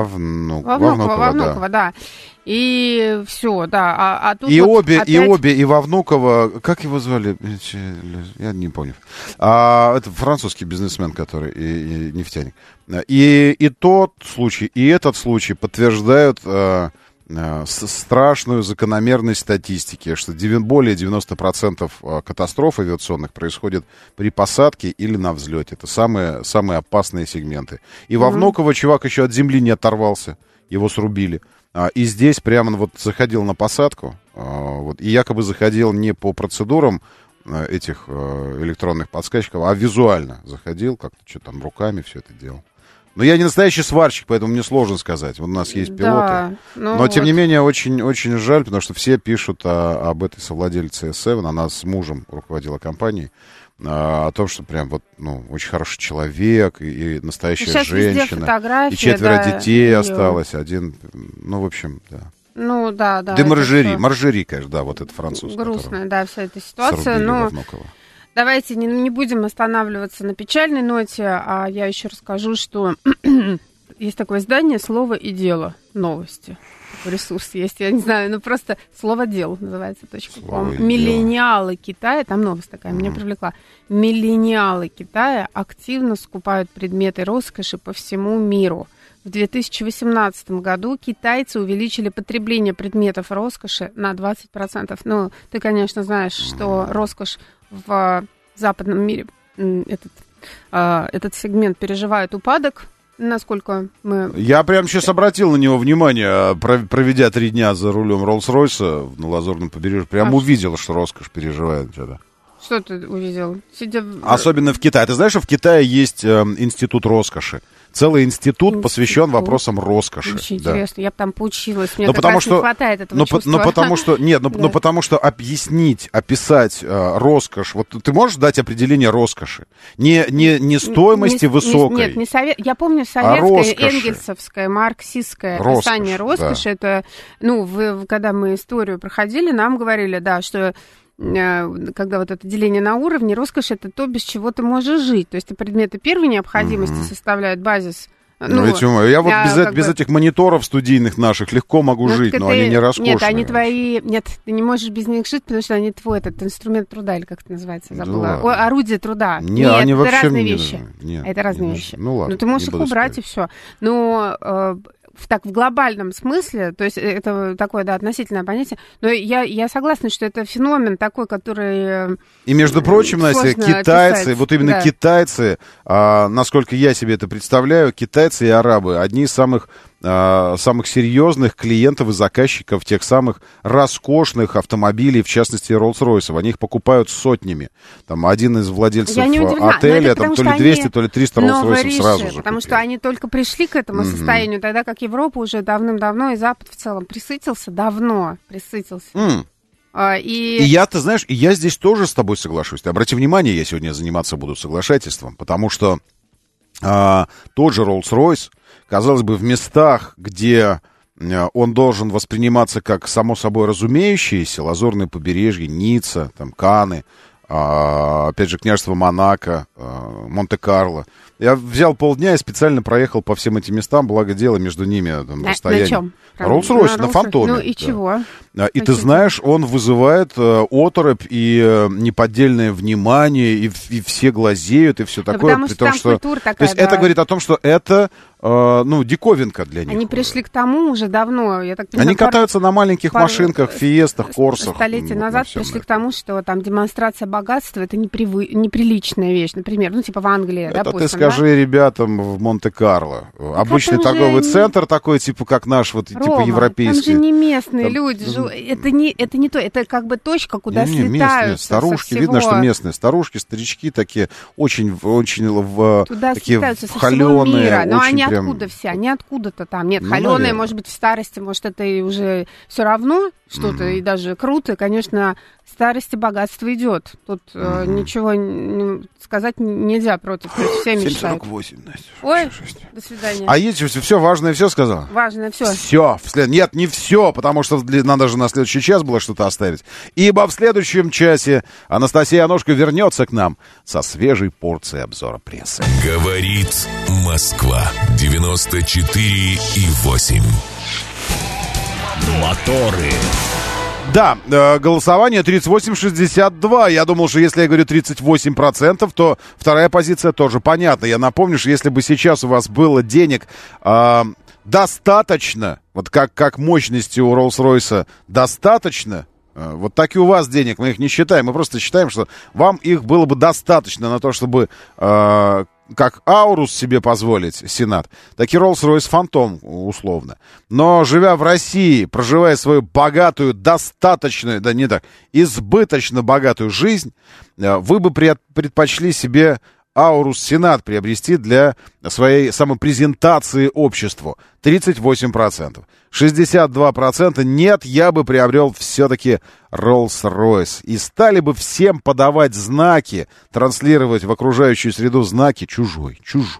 [SPEAKER 4] Внуково, да. И все, да. А тут
[SPEAKER 2] и во Внуково, как его звали? Я не помню. Это французский бизнесмен, который и нефтяник. И тот случай, и этот случай подтверждают страшную закономерность статистики, что более 90% катастроф авиационных происходит при посадке или на взлете. Это самые опасные сегменты. И во Внуково чувак еще от земли не оторвался, его срубили. И здесь прямо вот заходил на посадку, и якобы заходил не по процедурам этих электронных подсказчиков, а визуально заходил, как-то что-то там руками все это делал. Но я не настоящий сварщик, поэтому мне сложно сказать. Вот у нас есть пилоты. Но, тем не менее, очень, очень жаль, потому что все пишут об этой совладельце S7. Она с мужем руководила компанией. О том, что прям вот, очень хороший человек и настоящая сейчас женщина. И 4 детей осталось. Один, в общем, да.
[SPEAKER 4] Да.
[SPEAKER 2] Маржери, конечно, вот это французский.
[SPEAKER 4] Грустная, вся эта ситуация. Давайте не будем останавливаться на печальной ноте, а я еще расскажу, что есть такое издание «Слово и дело. Новости». Такой ресурс есть, я не знаю, просто «Слово дел» называется .com. Миллениалы Китая, там новость такая, меня привлекла. Миллениалы Китая активно скупают предметы роскоши по всему миру. В 2018 году китайцы увеличили потребление предметов роскоши на 20%. Ты, конечно, знаешь, что роскошь в западном мире, этот сегмент переживает упадок, насколько мы...
[SPEAKER 2] Я прямо сейчас обратил на него внимание, проведя 3 дня за рулем Роллс-Ройса на Лазурном побережье, прям увидел, что роскошь переживает что-то.
[SPEAKER 4] Что ты увидел?
[SPEAKER 2] Особенно в Китае. Ты знаешь, что в Китае есть институт роскоши? целый институт посвящен вопросам роскоши.
[SPEAKER 4] Очень интересно, я бы там поучилась. Мне
[SPEAKER 2] как раз
[SPEAKER 4] не хватает этого чувства.
[SPEAKER 2] Потому что объяснить, описать роскошь, вот ты можешь дать определение роскоши? Не стоимости высокой.
[SPEAKER 4] Нет, не совет. Я помню советское, энгельсовское, марксистское описание роскоши. Да. Это, когда мы историю проходили, нам говорили, да, что когда вот это деление на уровне, роскошь — это то, без чего ты можешь жить. То есть предметы первой необходимости составляют базис.
[SPEAKER 2] Я вот без этих мониторов студийных наших легко могу жить, но они не роскошные.
[SPEAKER 4] Нет, они твои... Нет, ты не можешь без них жить, потому что они твой этот инструмент труда, или как это называется, забыла. Орудие труда. Нет,
[SPEAKER 2] они
[SPEAKER 4] это
[SPEAKER 2] вообще
[SPEAKER 4] разные вещи. Это разные вещи.
[SPEAKER 2] Ну ладно.
[SPEAKER 4] Ты можешь их убрать, и все. Но... в глобальном смысле, то есть это такое, да, относительное понятие, но я согласна, что это феномен такой, который...
[SPEAKER 2] И, между прочим, Настя, китайцы, вот именно китайцы, насколько я себе это представляю, китайцы и арабы, одни из самых серьезных клиентов и заказчиков тех самых роскошных автомобилей, в частности, Rolls-Royce. Они их покупают сотнями. Там один из владельцев отеля, там то ли 200, то ли 300 Rolls-Royce сразу же.
[SPEAKER 4] Потому что они только пришли к этому состоянию, тогда как Европа уже давным-давно, и Запад в целом присытился, давно присытился. И
[SPEAKER 2] я, ты знаешь, я здесь тоже с тобой соглашусь. Ты обрати внимание, я сегодня заниматься буду соглашательством, потому что тот же Rolls-Royce, казалось бы, в местах, где он должен восприниматься как само собой разумеющееся, Лазурное побережье, Ницца, там, Канны, опять же, княжество Монако, Монте-Карло. Я взял полдня и специально проехал по всем этим местам, благо дело между ними там, расстояние.
[SPEAKER 4] На чем?
[SPEAKER 2] Rolls-Royce, на Фантоме.
[SPEAKER 4] Ну и чего?
[SPEAKER 2] И ты знаешь, он вызывает оторопь и неподдельное внимание, и все глазеют, и все такое.
[SPEAKER 4] Потому что там культура такая,
[SPEAKER 2] то есть это говорит о том, что это диковинка для них.
[SPEAKER 4] Они пришли к тому уже давно. Я так понимаю,
[SPEAKER 2] они катаются на маленьких машинках, фиестах, корсах.
[SPEAKER 4] Столетия назад пришли к тому, что там демонстрация богатства — это неприличная вещь. Например, в Англии,
[SPEAKER 2] это
[SPEAKER 4] допустим.
[SPEAKER 2] Ты скажи ребятам в Монте-Карло. Обычный торговый центр такой, типа как наш, вот
[SPEAKER 4] Рома,
[SPEAKER 2] типа европейский.
[SPEAKER 4] Там же не местные люди. Это не то. Это как бы точка, куда слетают.
[SPEAKER 2] Старушки, видно, что местные. Старушки, старички такие очень
[SPEAKER 4] туда
[SPEAKER 2] такие
[SPEAKER 4] слетаются со всего мира. Но они
[SPEAKER 2] прям...
[SPEAKER 4] откуда все? Они откуда-то там. Нет, холеные, может быть, в старости, может, это и уже все равно что-то, и даже круто. Конечно, в старости богатство идет. Тут ничего сказать нельзя против. Все мечтают.
[SPEAKER 2] 7:48, Настя.
[SPEAKER 4] Ой, до свидания.
[SPEAKER 2] А есть все важное, все сказала?
[SPEAKER 4] Важное все.
[SPEAKER 2] Все. Нет, не все, потому что надо же на следующий час было что-то оставить. Ибо в следующем часе Анастасия Аношко вернется к нам со свежей порцией обзора прессы.
[SPEAKER 5] Говорит Москва. 94,8. Моторы.
[SPEAKER 2] Да, голосование 38-62. Я думал, что если я говорю 38%, то вторая позиция тоже понятна. Я напомню, что если бы сейчас у вас было денег достаточно, вот как мощности у Rolls-Royce достаточно, вот так и у вас денег, мы их не считаем, мы просто считаем, что вам их было бы достаточно на то, чтобы... как Аурус себе позволить, Сенат, так и Rolls-Royce Phantom, условно. Но, живя в России, проживая свою богатую, достаточную, да не так, избыточно богатую жизнь, вы бы предпочли себе Аурус Сенат приобрести для своей самопрезентации обществу. 38%. 62% нет, я бы приобрел все-таки Rolls-Royce. И стали бы всем подавать знаки, транслировать в окружающую среду знаки чужой.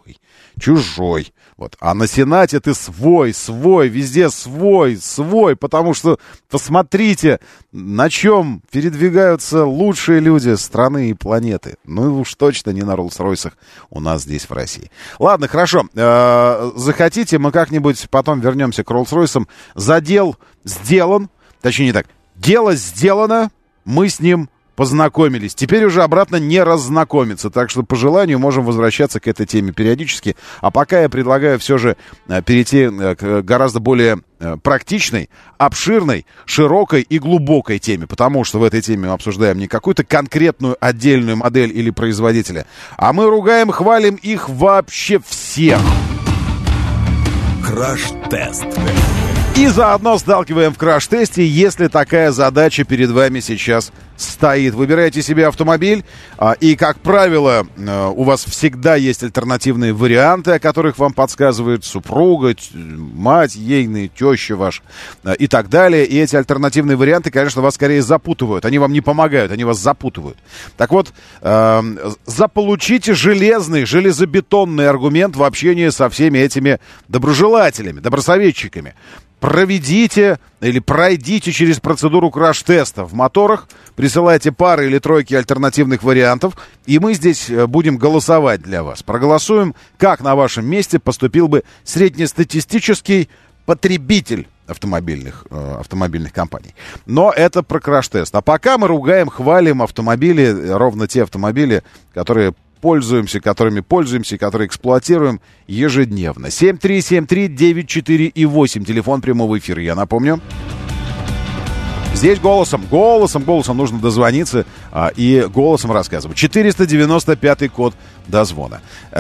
[SPEAKER 2] Вот. А на Сенате ты свой, везде свой, потому что посмотрите, на чем передвигаются лучшие люди страны и планеты. Ну уж точно не на Rolls-Royce'ах у нас здесь в России. Ладно, хорошо. Захотите, мы как-нибудь потом вернемся к Rolls-Royce'ам. Задел сделан, точнее не так, дело сделано, мы с ним познакомились. Теперь уже обратно не раззнакомиться. Так что по желанию можем возвращаться к этой теме периодически. А пока я предлагаю все же перейти к гораздо более практичной, обширной, широкой и глубокой теме. Потому что в этой теме мы обсуждаем не какую-то конкретную отдельную модель или производителя, а мы ругаем, хвалим их вообще всех.
[SPEAKER 5] Краш-тест.
[SPEAKER 2] И заодно сталкиваем в краш-тесте, если такая задача перед вами сейчас стоит. Выбирайте себе автомобиль, и, как правило, у вас всегда есть альтернативные варианты, о которых вам подсказывает супруга, мать ейная, теща ваша и так далее. И эти альтернативные варианты, конечно, вас скорее запутывают. Они вам не помогают, они вас запутывают. Так вот, заполучите железобетонный аргумент в общении со всеми этими доброжелателями, добросоветчиками. Проведите или пройдите через процедуру краш-теста в моторах, присылайте пары или тройки альтернативных вариантов, и мы здесь будем голосовать для вас. Проголосуем, как на вашем месте поступил бы среднестатистический потребитель автомобильных компаний. Но это про краш-тест. А пока мы ругаем, хвалим автомобили, ровно те автомобили, которыми пользуемся, и которые эксплуатируем ежедневно. 7373948, телефон прямого эфира, я напомню. Здесь голосом нужно дозвониться и голосом рассказывать. 495 код дозвона.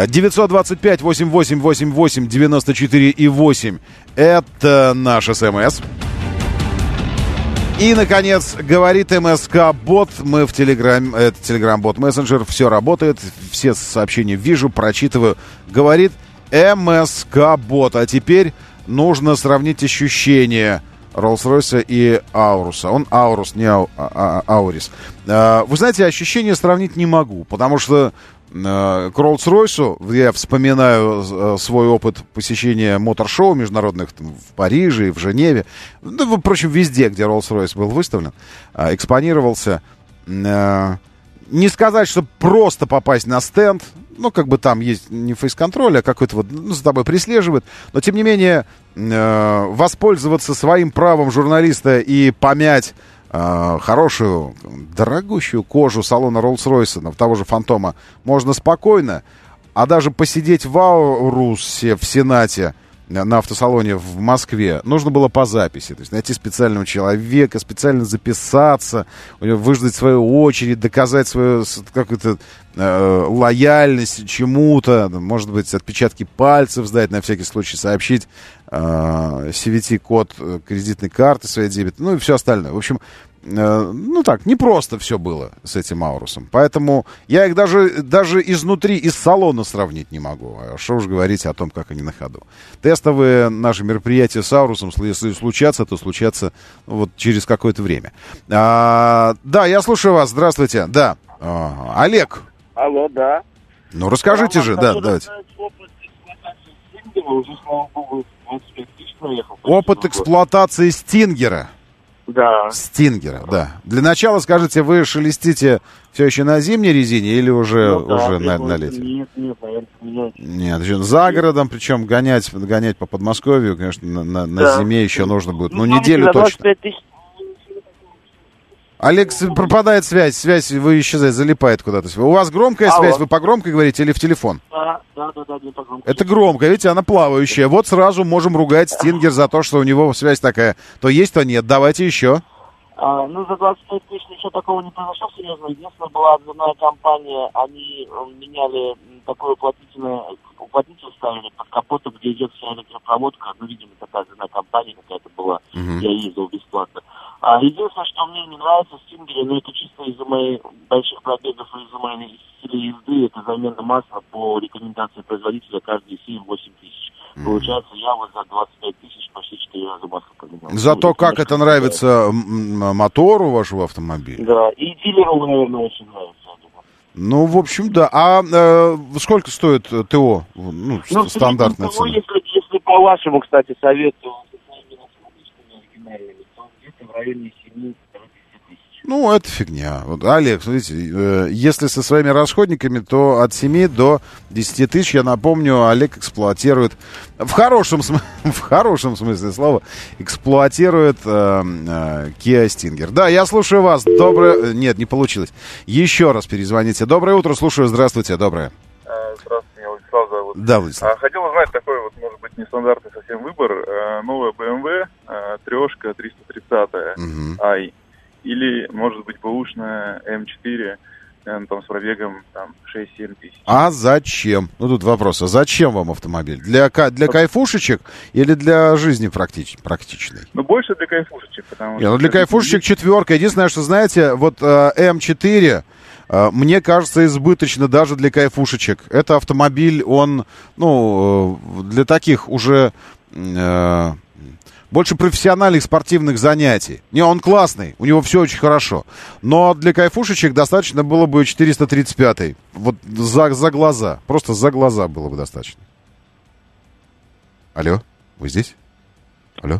[SPEAKER 2] 925-8888-94-8. Это наш СМС. И, наконец, говорит МСК-бот. Мы в Телеграм, это Телеграм-бот мессенджер. Все работает, все сообщения вижу, прочитываю. Говорит МСК-бот. А теперь нужно сравнить ощущения Роллс-Ройса и Ауруса. Он Аурус, не Аурис. Вы знаете, ощущения сравнить не могу, потому что к Роллс-Ройсу я вспоминаю свой опыт посещения мотор-шоу международных в Париже и в Женеве. Ну, впрочем, везде, где Роллс-Ройс был выставлен, экспонировался. Не сказать, что просто попасть на стенд. Ну, как бы там есть не фейс-контроль, а какой-то вот за тобой прислеживает. Но, тем не менее, воспользоваться своим правом журналиста и помять хорошую, дорогущую кожу салона Роллс-Ройса, того же Фантома, можно спокойно, а даже посидеть в Аурусе в Сенате на автосалоне в Москве нужно было по записи. То есть найти специального человека, специально записаться, выждать свою очередь, доказать свою какую-то лояльность чему-то, может быть, отпечатки пальцев сдать, на всякий случай сообщить CVT-код кредитной карты своей дебет, ну и все остальное. В общем, ну так, не просто все было с этим Аурусом. Поэтому я их даже изнутри, из салона сравнить не могу. А что уж говорить о том, как они на ходу. Тестовые наши мероприятия с Аурусом, если случатся, то случатся вот через какое-то время. Да, я слушаю вас. Здравствуйте. Да. Олег.
[SPEAKER 3] Алло, да.
[SPEAKER 2] Ну, расскажите же. Да, давайте. Опыт эксплуатации Стингера.
[SPEAKER 3] Да.
[SPEAKER 2] Стингера, да. Для начала скажите, вы шелестите все еще на зимней резине или уже на лете?
[SPEAKER 3] Нет, наверное,
[SPEAKER 2] нет. За городом, причем гонять по Подмосковью, конечно, на зиме еще нужно будет. Ну, неделю точно. Олег, пропадает связь, вы исчезаете, залипает куда-то. У вас громкая связь, вы по громкой говорите или в телефон?
[SPEAKER 3] Да, не по громкой.
[SPEAKER 2] Это громко, видите, она плавающая. Вот сразу можем ругать Стингер за то, что у него связь такая. То есть, то нет. Давайте еще.
[SPEAKER 3] Ну, за 25 тысяч ничего такого не произошло, серьезно. Единственное, была отзывная компания, они меняли такой уплотнитель ставили под капотом, где идет вся электропроводка. Ну, видимо, такая отзывная компания какая-то была. Я ездил бесплатно. Единственное, что мне не нравится в Стингере, но это чисто из-за моих больших пробегов и из-за моей стиля езды, это замена масла по рекомендации производителя каждые 7-8 тысяч. Получается, я вот за 25 тысяч почти 4 раза масло поменял.
[SPEAKER 2] Зато как это нравится мотору вашего автомобиля?
[SPEAKER 3] Да, и дилеру, наверное, очень нравится.
[SPEAKER 2] Ну, в общем, да. А сколько стоит ТО? Ну, стандартная цена.
[SPEAKER 3] Если по вашему, кстати, совету, оригинальными, то где-то в районе 7-10 тысяч.
[SPEAKER 2] Ну, это фигня. Вот, Олег, смотрите, если со своими расходниками, то от 7 до 10 тысяч, я напомню, Олег эксплуатирует, в хорошем смысле слова, эксплуатирует Kia Stinger. Да, я слушаю вас. Нет, не получилось. Еще раз перезвоните. Доброе утро, слушаю. Здравствуйте, доброе.
[SPEAKER 6] Здравствуйте, меня Владислав зовут.
[SPEAKER 2] Да, Владислав.
[SPEAKER 6] Хотел узнать такой вот, может быть, нестандартный совсем выбор. Новая BMW, трешка 330i. Или, может быть, бэушная М4 там с пробегом там 6-7 тысяч.
[SPEAKER 2] А зачем? Ну, тут вопрос. А зачем вам автомобиль? Для кайфушечек или для жизни практичной?
[SPEAKER 6] Ну, больше для кайфушечек, потому что...
[SPEAKER 2] Ну, для кайфушечек четверка. Единственное, что, знаете, вот М4, мне кажется, избыточно даже для кайфушечек. Это автомобиль, он, ну, для таких уже... больше профессиональных спортивных занятий. Не, он классный, у него все очень хорошо. Но для кайфушечек достаточно было бы 435-й. Вот за глаза. Просто за глаза было бы достаточно. Алло, вы здесь? Алло?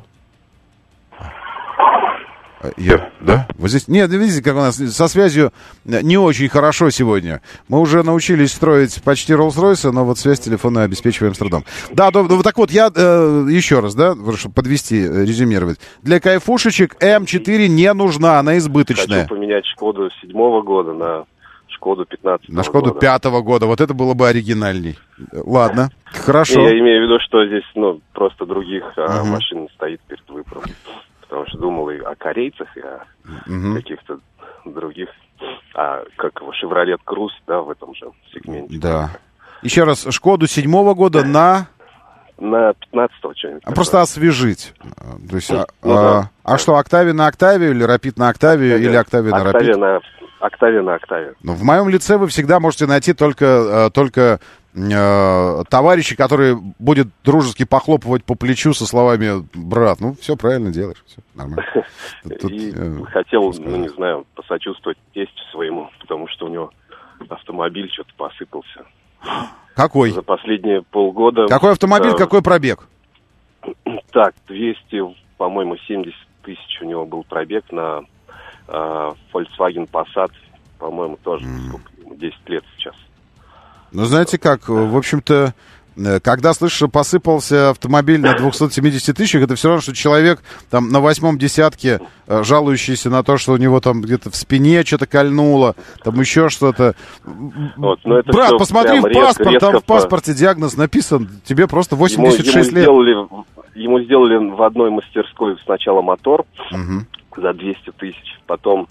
[SPEAKER 2] Да? Вы здесь? Нет, видите, как у нас со связью не очень хорошо сегодня. Мы уже научились строить почти Роллс-Ройсы, но вот связь телефонную обеспечиваем с трудом. Да, так вот, я еще раз, да, чтобы подвести, резюмировать. Для кайфушечек М4 не нужна, она избыточная.
[SPEAKER 7] Хочу поменять Шкоду 7-го года на Шкоду 15-го
[SPEAKER 2] На Шкоду 5-го года. Вот это было бы оригинальней. Ладно, хорошо.
[SPEAKER 7] Я имею в виду, что здесь, просто других машин стоит перед выбором. Потому что думал и о корейцах, и о каких-то других. Как его, Chevrolet Cruze, да, в этом же сегменте.
[SPEAKER 2] Да. Еще раз, Шкоду 7-го года на
[SPEAKER 7] 15-го что-нибудь.
[SPEAKER 2] Просто освежить. То есть,
[SPEAKER 7] да.
[SPEAKER 2] Что, Октавия на Октавию, или Рапид на Октавию, или Октавия на Рапид?
[SPEAKER 7] Октавия на Октавию.
[SPEAKER 2] Но в моем лице вы всегда можете найти только товарища, который будет дружески похлопывать по плечу со словами: брат, все правильно делаешь, все нормально.
[SPEAKER 7] И хотел, не знаю, посочувствовать тестю своему, потому что у него автомобиль что-то посыпался.
[SPEAKER 2] Какой?
[SPEAKER 7] За последние полгода.
[SPEAKER 2] Какой автомобиль, какой пробег?
[SPEAKER 7] Так, 200, по-моему, 70 тысяч у него был пробег на Volkswagen Passat, по-моему, тоже 10 лет сейчас.
[SPEAKER 2] Ну, знаете как, в общем-то, когда слышишь, что посыпался автомобиль на 270 тысячах, это все равно, что человек там на 8-м десятке, жалующийся на то, что у него там где-то в спине что-то кольнуло, там еще что-то. Брат, посмотри в паспорт, там в паспорте диагноз написан, тебе просто 86 лет.
[SPEAKER 7] Ему сделали в одной мастерской сначала мотор за 200 тысяч, потом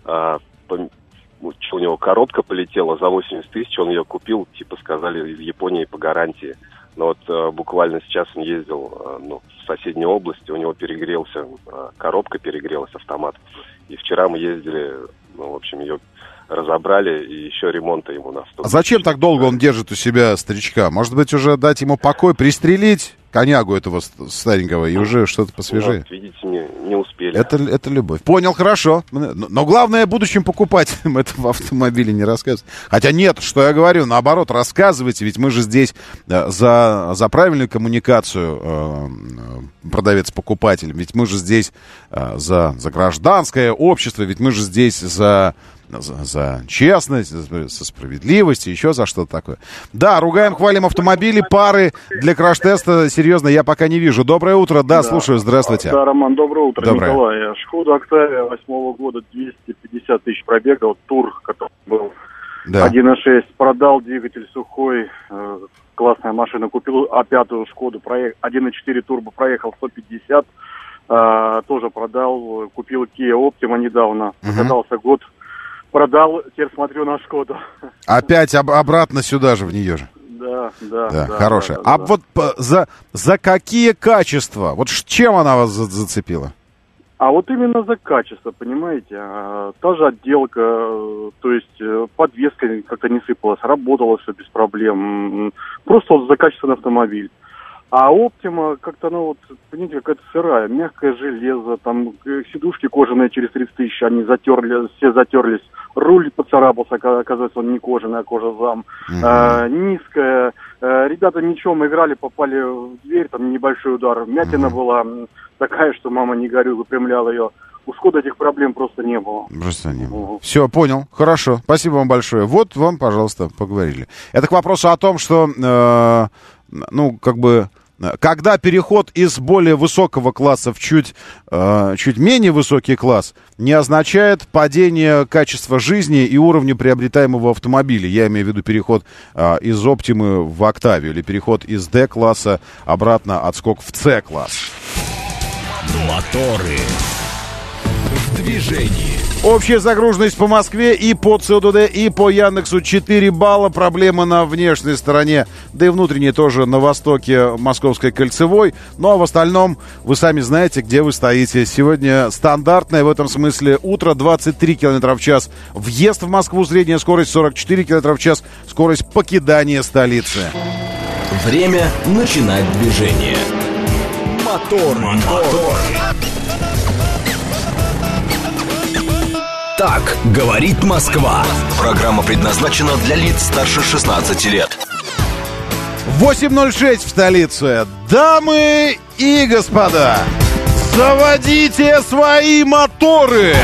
[SPEAKER 7] у него коробка полетела за 80 тысяч, он ее купил, сказали, из Японии по гарантии. Но буквально сейчас он ездил в соседней области, у него коробка перегрелась, автомат. И вчера мы ездили, в общем, ее разобрали, и еще ремонта ему на 100.
[SPEAKER 2] А зачем так долго он держит у себя старичка? Может быть, уже дать ему покой, пристрелить конягу этого старенького и уже что-то посвежее?
[SPEAKER 7] Видите, не успели.
[SPEAKER 2] Это любовь. Понял, хорошо. Но главное, будущим покупателям этого автомобиля не рассказывать. Хотя нет, что я говорю, наоборот, рассказывайте, ведь мы же здесь за правильную коммуникацию, продавец-покупатель, ведь мы же здесь за гражданское общество, ведь мы же здесь за честность, за справедливость и еще за что-то такое. Да, ругаем, хвалим автомобили, пары для краш-теста. Серьезно, я пока не вижу. Доброе утро, да, слушаю, здравствуйте.
[SPEAKER 8] Да, Роман, доброе утро,
[SPEAKER 2] доброе.
[SPEAKER 8] Николай. Шкода Октавия 8-го года, 250 тысяч пробега, тур, который был 1.6, продал, двигатель сухой, классная машина, купил А5 Шкоду, 1.4 турбо, проехал 150, тоже продал, купил Kia Optima недавно, катался год. Продал, теперь смотрю на Шкоду.
[SPEAKER 2] Опять обратно сюда же, в нее же.
[SPEAKER 8] Да,
[SPEAKER 2] хорошая. Вот за какие качества? Вот чем она вас зацепила?
[SPEAKER 8] А вот именно за качество, понимаете? Та же отделка, то есть подвеска как-то не сыпалась, работала все без проблем. Просто вот за качественный автомобиль. А Optima как-то, понимаете, какая-то сырая, мягкое железо, там сидушки кожаные через 30 тысяч, они все затерлись. Руль поцарапался, оказывается, он не кожаный, а кожзам. Низкая. Ребята мячом играли, попали в дверь, там небольшой удар. Вмятина была такая, что мама не горюй, выпрямляла ее. У Шкоды этих проблем просто не было.
[SPEAKER 2] Все, понял. Хорошо. Спасибо вам большое. Вот вам, пожалуйста, поговорили. Это к вопросу о том, что, когда переход из более высокого класса в чуть менее высокий класс не означает падение качества жизни и уровня приобретаемого автомобиля. Я имею в виду переход из Оптимы в Октавию или переход из D-класса обратно отскок в C-класс.
[SPEAKER 5] Моторы. движении.
[SPEAKER 2] Общая загруженность по Москве и по ЦУДД, и по Яндексу 4 балла. Проблемы на внешней стороне, да и внутренней тоже на востоке Московской кольцевой. Ну а в остальном вы сами знаете, где вы стоите. Сегодня стандартное в этом смысле утро, 23 км в час. Въезд в Москву, средняя скорость 44 км в час. Скорость покидания столицы.
[SPEAKER 1] Время начинать движение. Мотор. Так говорит Москва. Программа предназначена для лиц старше 16 лет.
[SPEAKER 2] 8:06 в столице. Дамы и господа, заводите свои моторы!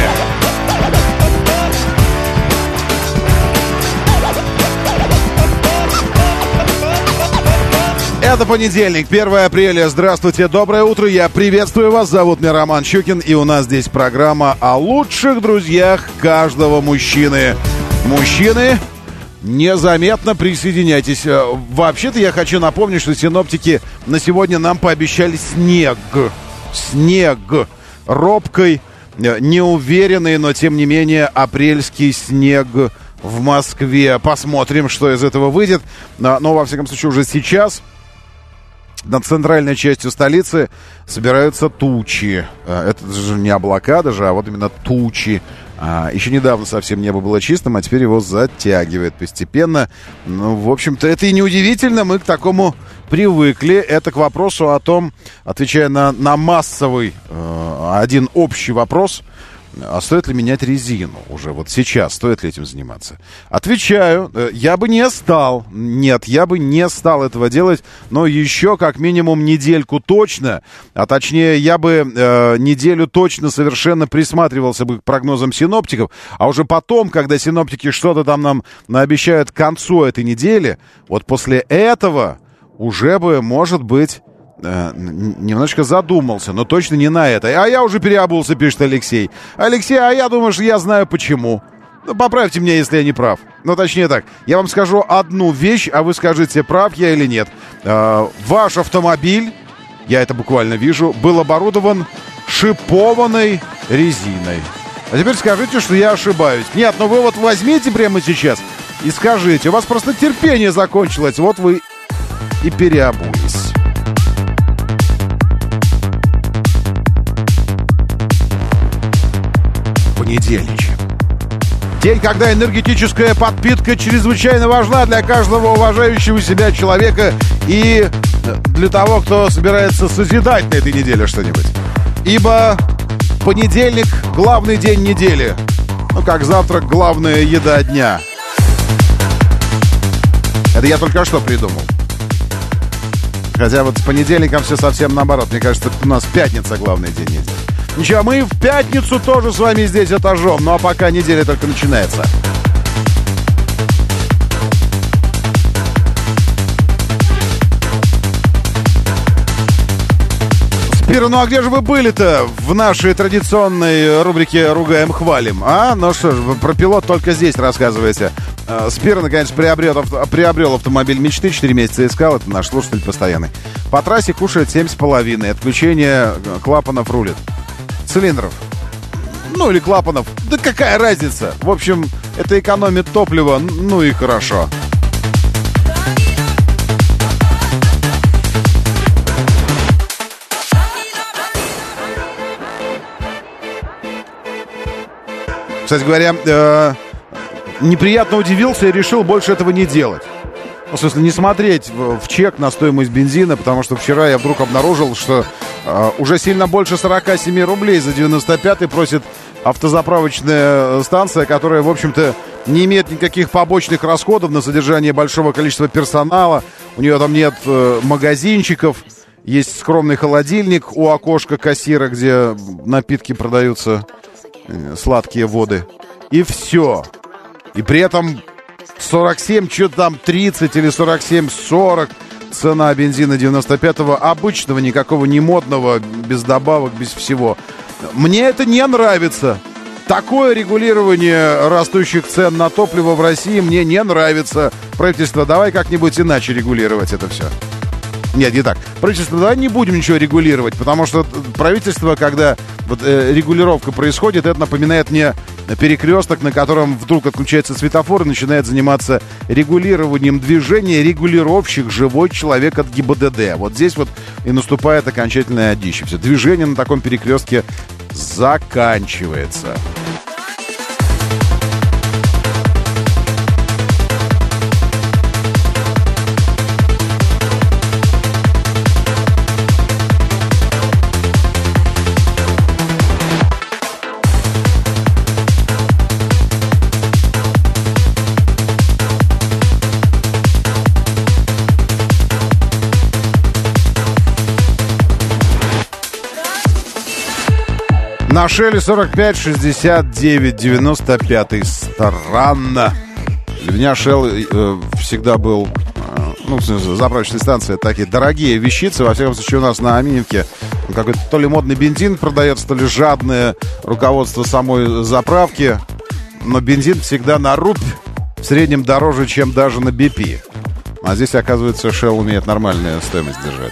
[SPEAKER 2] Это понедельник, 1 апреля. Здравствуйте, доброе утро. Я приветствую вас. Зовут меня Роман Щукин. И у нас здесь программа о лучших друзьях каждого мужчины. Мужчины, незаметно присоединяйтесь. Вообще-то я хочу напомнить, что синоптики на сегодня нам пообещали снег. Снег. Робкой, неуверенный, но тем не менее апрельский снег в Москве. Посмотрим, что из этого выйдет. Но во всяком случае, уже сейчас над центральной частью столицы собираются тучи. Это же не облака даже, а вот именно тучи. Еще недавно совсем небо было чистым, а теперь его затягивает постепенно. Ну, в общем-то, это и неудивительно, мы к такому привыкли. Это к вопросу о том, отвечая на массовый, один общий вопрос, а стоит ли менять резину уже вот сейчас? Стоит ли этим заниматься? Отвечаю, я бы не стал. Нет, я бы не стал этого делать, но еще как минимум недельку точно, а точнее я бы неделю точно совершенно присматривался бы к прогнозам синоптиков, а уже потом, когда синоптики что-то там нам наобещают к концу этой недели, вот после этого уже бы, может быть, немножечко задумался, но точно не на это. А я уже переобулся, пишет Алексей. Алексей, а я думаю, что я знаю почему. Ну, поправьте меня, если я не прав. Ну, точнее так, я вам скажу одну вещь, а вы скажите, прав я или нет. Ваш автомобиль, я это буквально вижу, был оборудован шипованной резиной. А теперь скажите, что я ошибаюсь. Нет, но вы вот возьмите прямо сейчас и скажите. У вас просто терпение закончилось, вот вы и переобулись. Понедельничек. День, когда энергетическая подпитка чрезвычайно важна для каждого уважающего себя человека и для того, кто собирается созидать на этой неделе что-нибудь. Ибо понедельник — главный день недели. Ну, как завтрак — главная еда дня. Это я только что придумал. Хотя вот с понедельником все совсем наоборот. Мне кажется, у нас пятница — главный день недели. Ничего, мы в пятницу тоже с вами здесь этажом. Ну а пока неделя только начинается. Спира, ну а где же вы были-то в нашей традиционной рубрике «Ругаем, хвалим»? Ну что ж, про пилот только здесь рассказываете. Спира, наконец, приобрел автомобиль мечты, 4 месяца искал, это наш слушатель постоянный. По трассе кушает 7,5, отключение клапанов рулит. Цилиндров. Ну, или клапанов. Да какая разница? В общем, это экономит топливо, ну и хорошо. Кстати говоря, неприятно удивился и решил больше этого не делать. Ну, в смысле, не смотреть в чек на стоимость бензина, потому что вчера я вдруг обнаружил, что уже сильно больше 47 рублей за 95-й просит автозаправочная станция, которая, в общем-то, не имеет никаких побочных расходов на содержание большого количества персонала. У нее там нет магазинчиков, есть скромный холодильник у окошка кассира, где напитки продаются, сладкие воды. И все. И при этом 47, что-то там 30 или 47-40 цена бензина 95-го, обычного, никакого не модного, без добавок, без всего. Мне это не нравится. Такое регулирование растущих цен на топливо в России мне не нравится. Правительство, давай как-нибудь иначе регулировать это все. Нет, не так. Правительство, давай не будем ничего регулировать, потому что правительство, когда вот регулировка происходит. Это напоминает мне перекресток, на котором вдруг отключается светофор и начинает заниматься регулированием движения регулировщик живой человек от ГИБДД. Вот здесь вот и наступает окончательное днище. Все, движение на таком перекрестке заканчивается. На Шеле 45, 69, 95. Странно. Для меня Shell всегда был, ну, в смысле, заправочные станции такие дорогие вещицы. Во всяком случае, у нас на Аминевке какой-то то ли модный бензин продается, то ли жадное руководство самой заправки. Но бензин всегда на рубь в среднем дороже, чем даже на BP. А здесь, оказывается, Shell умеет нормальную стоимость держать.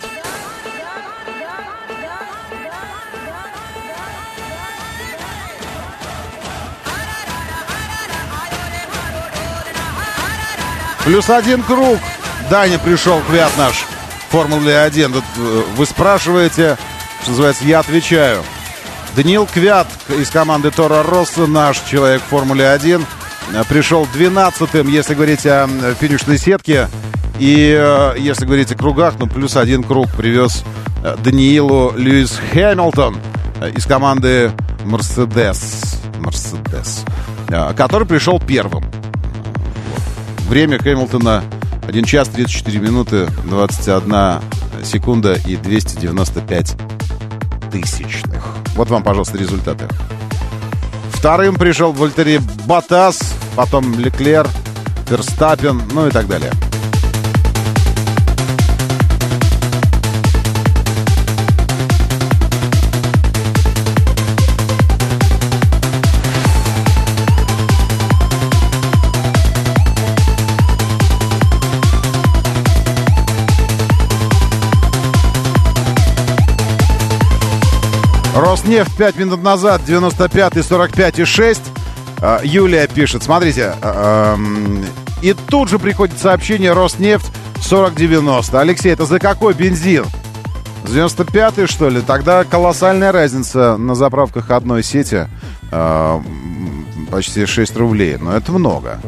[SPEAKER 2] Плюс один круг. Даня пришел, Квят наш, в Формуле 1. Тут вы спрашиваете, что называется, я отвечаю. Даниил Квят из команды Торо Россо, наш человек в Формуле 1, пришел 12-м, если говорить о финишной сетке. И если говорить о кругах, ну, плюс один круг привез Даниилу Льюис Хэмилтон из команды Мерседес, который пришел первым. Время Хэмилтона 1 час 34 минуты 21 секунда и 295 тысячных. Вот вам, пожалуйста, результаты. Вторым пришел Вальтери Боттас, потом Леклер, Верстаппен, ну и так далее. Роснефть 5 минут назад, 95 и 45 и 6. Юлия пишет, смотрите, и тут же приходит сообщение Роснефть 40-90. Алексей, это за какой бензин? За 95-й, что ли? Тогда колоссальная разница на заправках одной сети. Почти 6 рублей, но это много.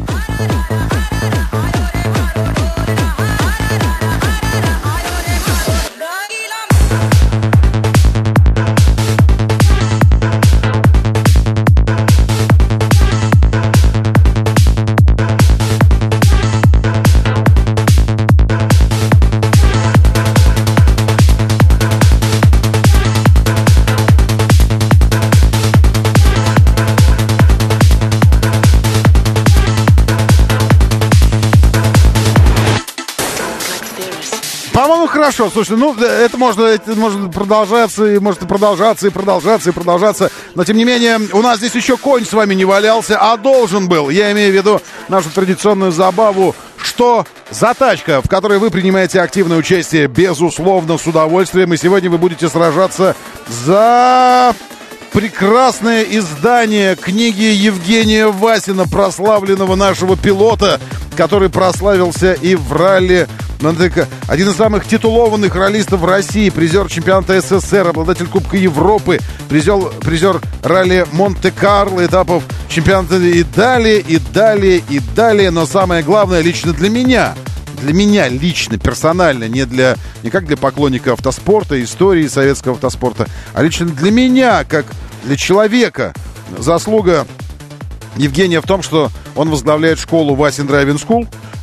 [SPEAKER 2] По-моему, хорошо. Слушай, ну, это может продолжаться, и может продолжаться, и продолжаться, и продолжаться. Но, тем не менее, у нас здесь еще конь с вами не валялся, а должен был. Я имею в виду нашу традиционную забаву «Что за тачка?», в которой вы принимаете активное участие, безусловно, с удовольствием. И сегодня вы будете сражаться за прекрасное издание книги Евгения Васина, прославленного нашего пилота, который прославился и в ралли. Один из самых титулованных раллистов России, призер чемпионата СССР, обладатель Кубка Европы, призер ралли Монте-Карло, этапов чемпионата и далее, и далее, и далее. Но самое главное лично для меня лично, персонально, не как для поклонника автоспорта, истории советского автоспорта, а лично для меня, как для человека, заслуга Евгения в том, что он возглавляет школу Васин Драйвинг Скул.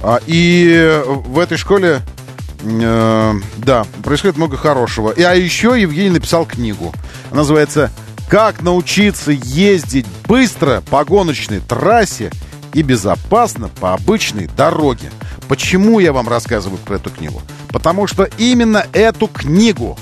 [SPEAKER 2] И в этой школе, да, происходит много хорошего. А еще Евгений написал книгу. Она называется «Как научиться ездить быстро по гоночной трассе и безопасно по обычной дороге». Почему я вам рассказываю про эту книгу? Потому что именно эту книгу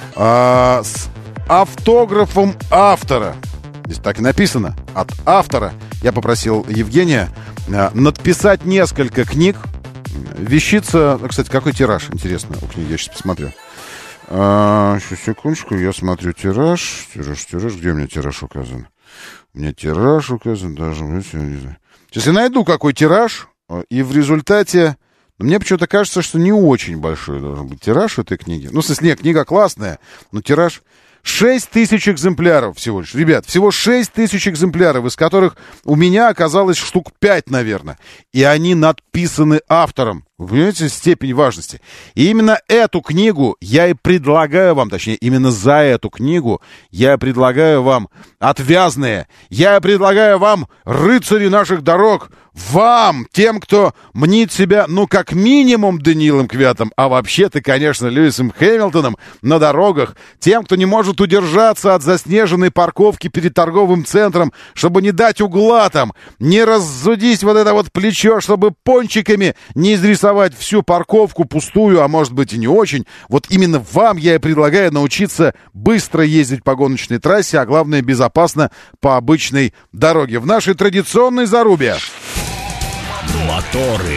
[SPEAKER 2] с автографом автора, здесь так и написано, от автора, я попросил Евгения надписать несколько книг. Вещица... Кстати, какой тираж, интересно, у книги, я сейчас посмотрю. Сейчас, секундочку, я смотрю тираж. Где у меня тираж указан? У меня тираж указан даже. Сейчас я найду, какой тираж, и в результате... Мне почему-то кажется, что не очень большой должен быть тираж этой книги. Ну, в смысле, нет, книга классная, но тираж 6 тысяч экземпляров всего лишь. Ребят, всего 6 тысяч экземпляров, из которых у меня оказалось штук 5, наверное. И они надписаны автором. Вы понимаете степень важности? И именно эту книгу я и предлагаю вам, точнее, именно за эту книгу я предлагаю вам отвязные, я предлагаю вам рыцари наших дорог, вам, тем, кто мнит себя, ну, как минимум Даниилом Квятом, а вообще-то, конечно, Льюисом Хэмилтоном на дорогах, тем, кто не может удержаться от заснеженной парковки перед торговым центром, чтобы не дать угла там, не раззудить вот это вот плечо, чтобы пончиками не изрисовать всю парковку пустую, а может быть и не очень. Вот именно вам я и предлагаю научиться быстро ездить по гоночной трассе, а главное безопасно по обычной дороге. В нашей традиционной зарубе.
[SPEAKER 5] Моторы.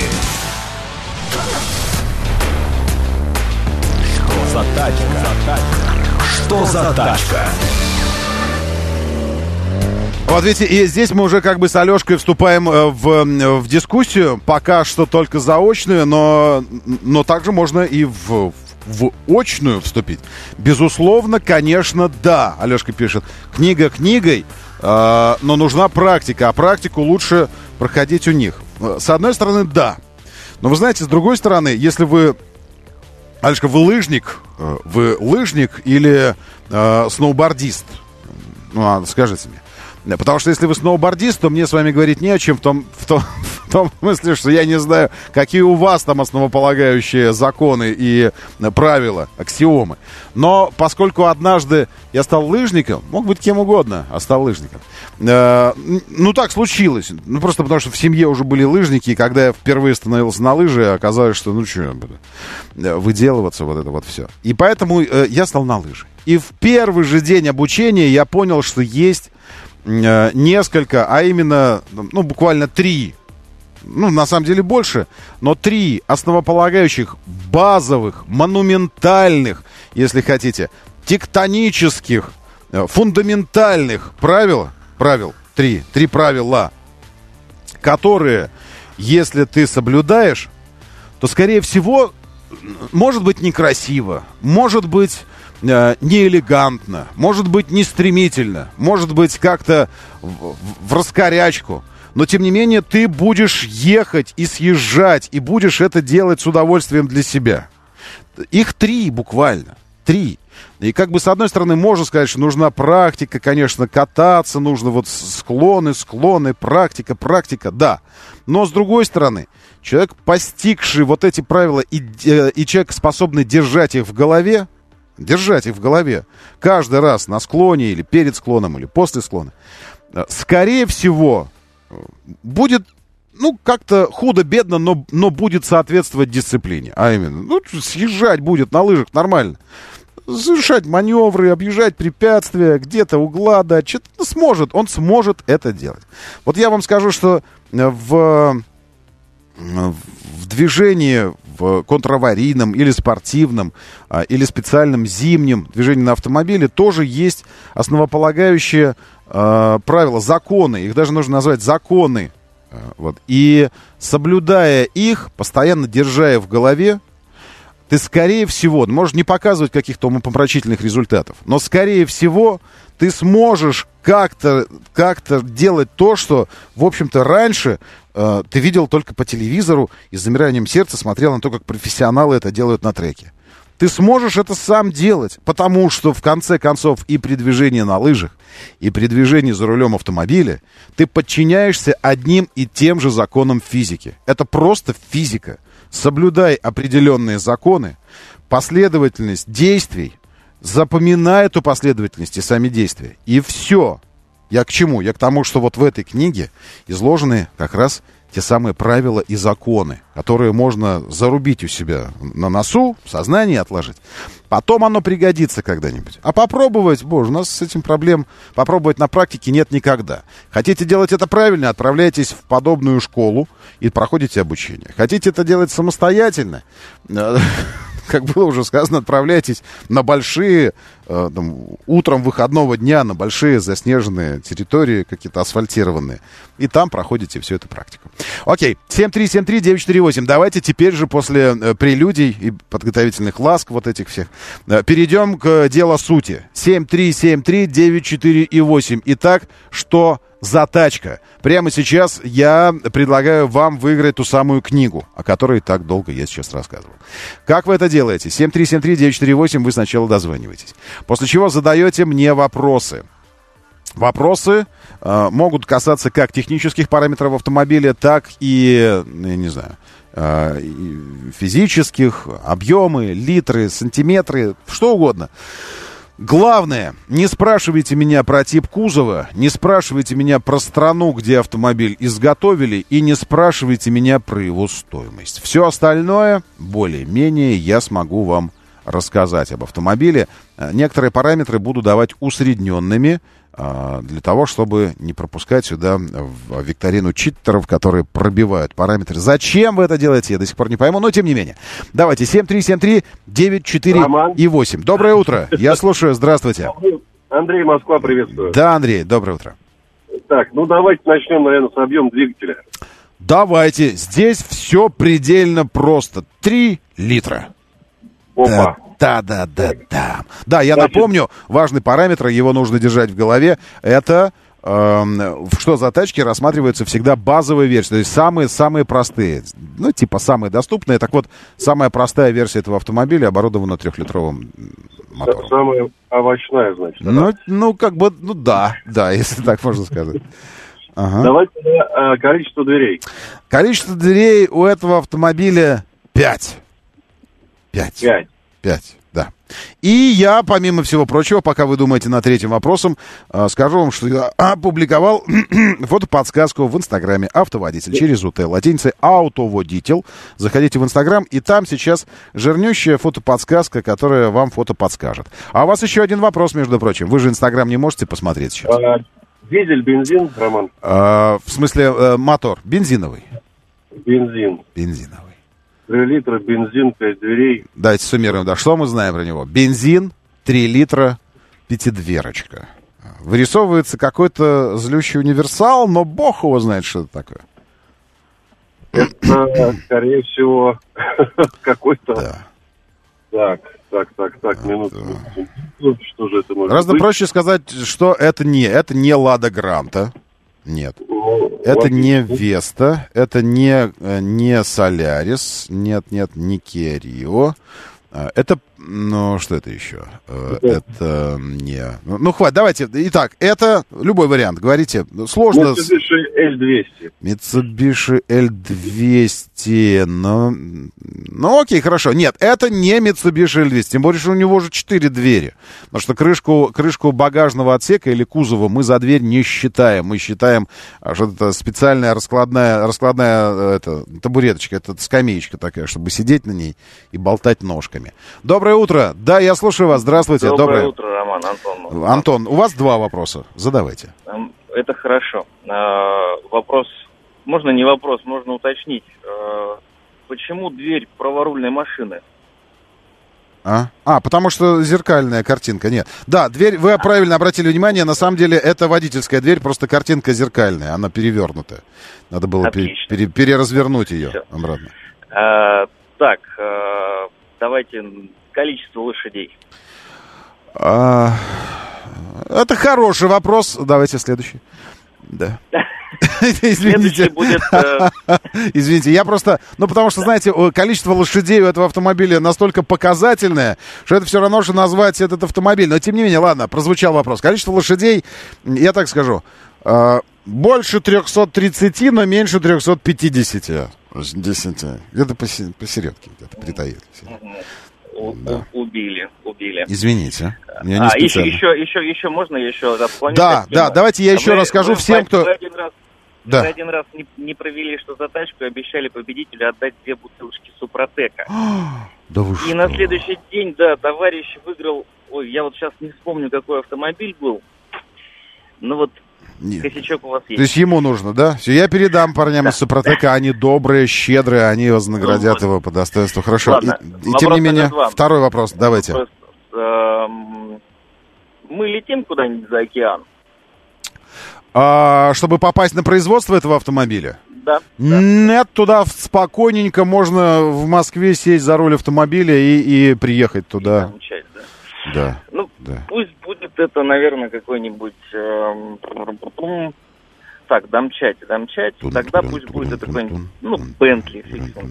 [SPEAKER 5] Что за тачка? Что за тачка?
[SPEAKER 2] Вот видите, и здесь мы уже как бы с Алешкой вступаем в дискуссию, пока что только заочную, но также можно и в очную вступить. Безусловно, конечно, да, Алешка пишет, книга книгой, но нужна практика, а практику лучше проходить у них. С одной стороны, да, но вы знаете, с другой стороны, если вы, Алешка, вы лыжник или сноубордист? Ну, скажите мне. Потому что если вы сноубордист, то мне с вами говорить не о чем в том смысле, что я не знаю, какие у вас там основополагающие законы и правила, аксиомы. Но поскольку однажды я стал лыжником, мог быть кем угодно, а стал лыжником. Ну, так случилось. Ну, просто потому что в семье уже были лыжники, и когда я впервые становился на лыжи, оказалось, что, ну, что я буду выделываться, вот это вот все. И поэтому я стал на лыжи. И в первый же день обучения я понял, что есть несколько, а именно, ну, буквально 3, ну, на самом деле больше, но 3 основополагающих, базовых, монументальных, если хотите, тектонических, фундаментальных правил, 3 правила, которые, если ты соблюдаешь, то, скорее всего, может быть некрасиво, может быть неэлегантно, может быть не стремительно, может быть как-то в раскорячку, но тем не менее ты будешь ехать и съезжать, и будешь это делать с удовольствием для себя. Их 3 буквально, 3. И как бы с одной стороны можно сказать, что нужна практика, конечно, кататься, нужно вот склоны, практика, да. Но с другой стороны, человек, постигший вот эти правила, и человек, способный держать их в голове, каждый раз на склоне или перед склоном, или после склона, скорее всего, будет, ну, как-то худо-бедно, но будет соответствовать дисциплине. А именно, ну, съезжать будет на лыжах нормально. Совершать маневры, объезжать препятствия, где-то угла дать, что-то он сможет это делать. Вот я вам скажу, что в движении, в контраварийном или спортивном, или специальном зимнем движении на автомобиле тоже есть основополагающие правила, законы. Их даже нужно назвать законы. Вот. И соблюдая их, постоянно держа их в голове, ты, скорее всего, можешь не показывать каких-то умопомрачительных результатов, но, скорее всего, ты сможешь как-то делать то, что, в общем-то, раньше ты видел только по телевизору и с замиранием сердца смотрел на то, как профессионалы это делают на треке. Ты сможешь это сам делать, потому что, в конце концов, и при движении на лыжах, и при движении за рулем автомобиля ты подчиняешься одним и тем же законам физики. Это просто физика. Соблюдай определенные законы, последовательность действий, запоминай эту последовательность и сами действия. И все. Я к чему? Я к тому, что вот в этой книге изложены как раз те самые правила и законы, которые можно зарубить у себя на носу, в сознании отложить. Потом оно пригодится когда-нибудь. А попробовать, боже, у нас с этим проблем, попробовать на практике нет никогда. Хотите делать это правильно, отправляйтесь в подобную школу и проходите обучение. Хотите это делать самостоятельно, как было уже сказано, отправляйтесь на большие, утром выходного дня, на большие заснеженные территории, какие-то асфальтированные. И там проходите всю эту практику. Окей, 7373948. Давайте теперь же после прелюдий и подготовительных ласк вот этих всех перейдем к делу сути. 7373948. Итак, что за тачка? Прямо сейчас я предлагаю вам выиграть ту самую книгу, о которой так долго я сейчас рассказывал. Как вы это делаете? 7373948, вы сначала дозваниваетесь. После чего задаете мне вопросы. Вопросы могут касаться как технических параметров автомобиля, так и, я не знаю, физических, объемы, литры, сантиметры, что угодно. Главное, не спрашивайте меня про тип кузова, не спрашивайте меня про страну, где автомобиль изготовили, и не спрашивайте меня про его стоимость. Все остальное, более-менее, я смогу вам рассказать об автомобиле. Некоторые параметры буду давать усредненными, для того, чтобы не пропускать сюда в викторину читеров, которые пробивают параметры. Зачем вы это делаете, я до сих пор не пойму, но тем не менее. Давайте, 7373948. Доброе утро, я слушаю, здравствуйте.
[SPEAKER 9] Андрей, Москва, приветствую.
[SPEAKER 2] Да, Андрей, доброе утро.
[SPEAKER 9] Так, давайте начнем, наверное, с объема двигателя.
[SPEAKER 2] Давайте, здесь все предельно просто. 3 литра.
[SPEAKER 9] Опа.
[SPEAKER 2] Да. Да, я напомню, важный параметр, его нужно держать в голове, это что за тачки рассматриваются всегда базовая версия, то есть самые простые, типа самые доступные. Так вот, самая простая версия этого автомобиля оборудована 3-литровым мотором.
[SPEAKER 9] Самая овощная, значит.
[SPEAKER 2] Да, если так можно сказать. Ага.
[SPEAKER 9] Давайте количество дверей.
[SPEAKER 2] Количество дверей у этого автомобиля 5. 5, да. И я, помимо всего прочего, пока вы думаете над третьим вопросом, скажу вам, что я опубликовал фотоподсказку в Инстаграме «Автоводитель» через УТ, латиницей «Автоводитель». Заходите в Инстаграм, и там сейчас жирнющая фотоподсказка, которая вам фото подскажет. А у вас еще один вопрос, между прочим. Вы же Инстаграм не можете посмотреть сейчас.
[SPEAKER 9] Дизель, бензин, Роман?
[SPEAKER 2] В смысле, мотор бензиновый? Бензиновый.
[SPEAKER 9] 3 литра, бензин, 5 дверей.
[SPEAKER 2] Давайте суммируем, да. Что мы знаем про него? Бензин, 3 литра, пятидверочка. Вырисовывается какой-то злющий универсал, но бог его знает, что это такое.
[SPEAKER 9] Это, скорее всего, какой-то...
[SPEAKER 2] Да.
[SPEAKER 9] Так, минуту. Что же это может
[SPEAKER 2] Гораздо
[SPEAKER 9] быть?
[SPEAKER 2] проще сказать, что это не Лада Гранта. Нет. Это не Веста, это не Солярис, нет, не Kia Rio. Это, что это еще? Это не... хватит, давайте. Итак, это любой вариант, говорите. Сложно... Mitsubishi L200, окей, хорошо. Нет, это не Mitsubishi L200, тем более, что у него же 4 двери. Потому что крышку багажного отсека или кузова мы за дверь не считаем. Мы считаем, что это специальная раскладная табуреточка, это скамеечка такая, чтобы сидеть на ней и болтать ножками. Доброе утро. Да, я слушаю вас. Здравствуйте.
[SPEAKER 3] Доброе утро, Роман. Антон.
[SPEAKER 2] Антон, у вас 2 вопроса. Задавайте.
[SPEAKER 3] Это хорошо. Вопрос, можно не вопрос, можно уточнить. Почему дверь праворульной машины?
[SPEAKER 2] Потому что зеркальная картинка. Нет. Да, дверь, вы правильно обратили внимание, на самом деле это водительская дверь, просто картинка зеркальная, она перевернутая. Надо было переразвернуть ее
[SPEAKER 3] Все.
[SPEAKER 2] обратно.
[SPEAKER 3] Давайте количество лошадей.
[SPEAKER 2] Это хороший вопрос. Давайте следующий. Да. Извините. Извините, я просто... потому что, знаете, количество лошадей у этого автомобиля настолько показательное, что это все равно, что назвать этот автомобиль. Но, тем не менее, ладно, прозвучал вопрос. Количество лошадей, я так скажу, больше 330, но меньше 350. 10, где-то посередке, где-то притаились. Да.
[SPEAKER 3] Убили.
[SPEAKER 2] Извините. Еще
[SPEAKER 3] можно я еще дополню?
[SPEAKER 2] Да, давайте я еще расскажу всем, кто...
[SPEAKER 3] Один раз не провели, что за тачку, и обещали победителю отдать 2 бутылочки Супротека.
[SPEAKER 2] Да вы что?
[SPEAKER 3] И на следующий день, товарищ выиграл... я вот сейчас не вспомню, какой автомобиль был. косячок у вас есть.
[SPEAKER 2] То есть ему нужно, да? Все, я передам парням из Супротека, они добрые, щедрые, они вознаградят его по достоинству. Хорошо.
[SPEAKER 3] Ладно,
[SPEAKER 2] и тем не менее, второй вопрос, давайте.
[SPEAKER 3] Мы летим куда-нибудь за океан?
[SPEAKER 2] Чтобы попасть на производство этого автомобиля?
[SPEAKER 3] Да.
[SPEAKER 2] Нет, туда спокойненько можно в Москве сесть за руль автомобиля и приехать туда.
[SPEAKER 3] Замечать, да.
[SPEAKER 2] Да.
[SPEAKER 3] Ну,
[SPEAKER 2] да.
[SPEAKER 3] Пусть будет это, наверное, какой-нибудь... Так, домчать. Тогда пусть будет это какой-нибудь, Бентли.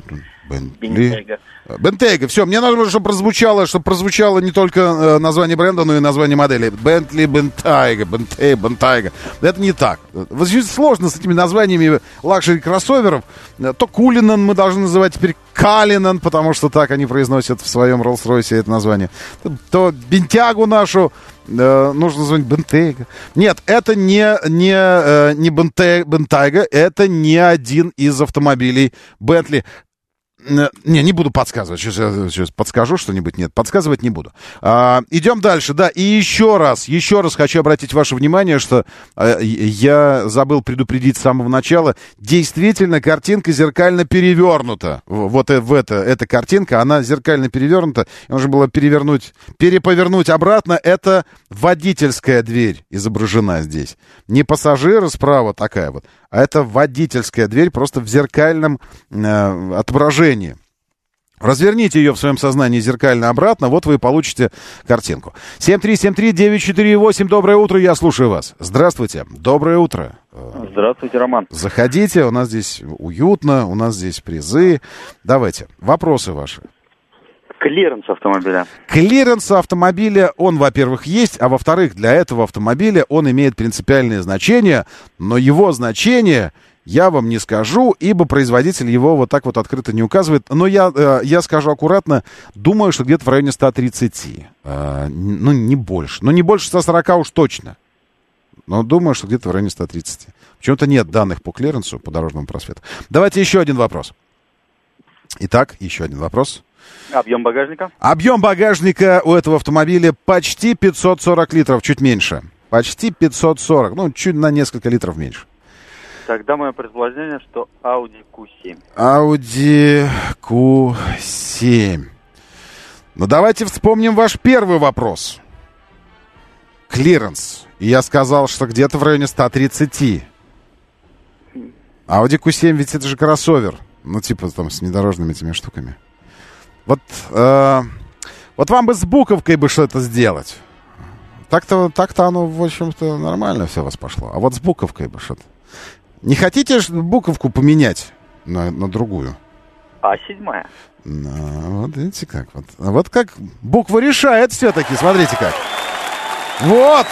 [SPEAKER 2] Бентейга. Все, мне нужно, чтобы прозвучало не только название бренда, но и название модели. Бентли, Бентайга, Бентайга. Это не так. Сложно с этими названиями лакшери-кроссоверов. То Кулинан мы должны называть теперь Калинан, потому что так они произносят в своем Роллс-Ройсе это название. То Бентягу нашу нужно назвать Бентейга. Нет, это не Бентайга, это не один из автомобилей Бентли. Не буду подсказывать. Сейчас подскажу что-нибудь. Нет, подсказывать не буду. Идем дальше. Да, и еще раз хочу обратить ваше внимание, что я забыл предупредить с самого начала. Действительно, картинка зеркально перевернута. Вот эта картинка, она зеркально перевернута. Нужно было переповернуть обратно. Это водительская дверь изображена здесь. Не пассажир справа такая вот, а это водительская дверь просто в зеркальном отображении. Разверните ее в своем сознании зеркально обратно, вот вы и получите картинку. 7373948, доброе утро, я слушаю вас. Здравствуйте, доброе утро.
[SPEAKER 10] Здравствуйте, Роман.
[SPEAKER 2] Заходите, у нас здесь уютно, у нас здесь призы. Давайте, вопросы ваши.
[SPEAKER 10] Клиренс автомобиля.
[SPEAKER 2] Клиренс автомобиля, он, во-первых, есть, а во-вторых, для этого автомобиля он имеет принципиальное значение, но его значение я вам не скажу, ибо производитель его вот так вот открыто не указывает. Но я скажу аккуратно, думаю, что где-то в районе 130. Не больше. Не больше 140 уж точно. Но думаю, что где-то в районе 130. Почему-то нет данных по клиренсу, по дорожному просвету. Давайте еще один вопрос. Итак, еще один вопрос.
[SPEAKER 10] Объем багажника?
[SPEAKER 2] Объем багажника у этого автомобиля почти 540 литров, чуть меньше. Почти 540, чуть на несколько литров меньше.
[SPEAKER 10] Тогда мое предположение, что Audi Q7.
[SPEAKER 2] Audi Q7. Давайте вспомним ваш первый вопрос. Клиренс. И я сказал, что где-то в районе 130. Audi Q7, ведь это же кроссовер. Там с внедорожными этими штуками. Вот вам бы с буковкой бы что-то сделать. Так-то оно, в общем-то, нормально все у вас пошло. А вот с буковкой бы что-то. Не хотите буковку поменять на другую?
[SPEAKER 10] А7.
[SPEAKER 2] Вот видите как. Вот как буква решает все-таки. Смотрите как. Вот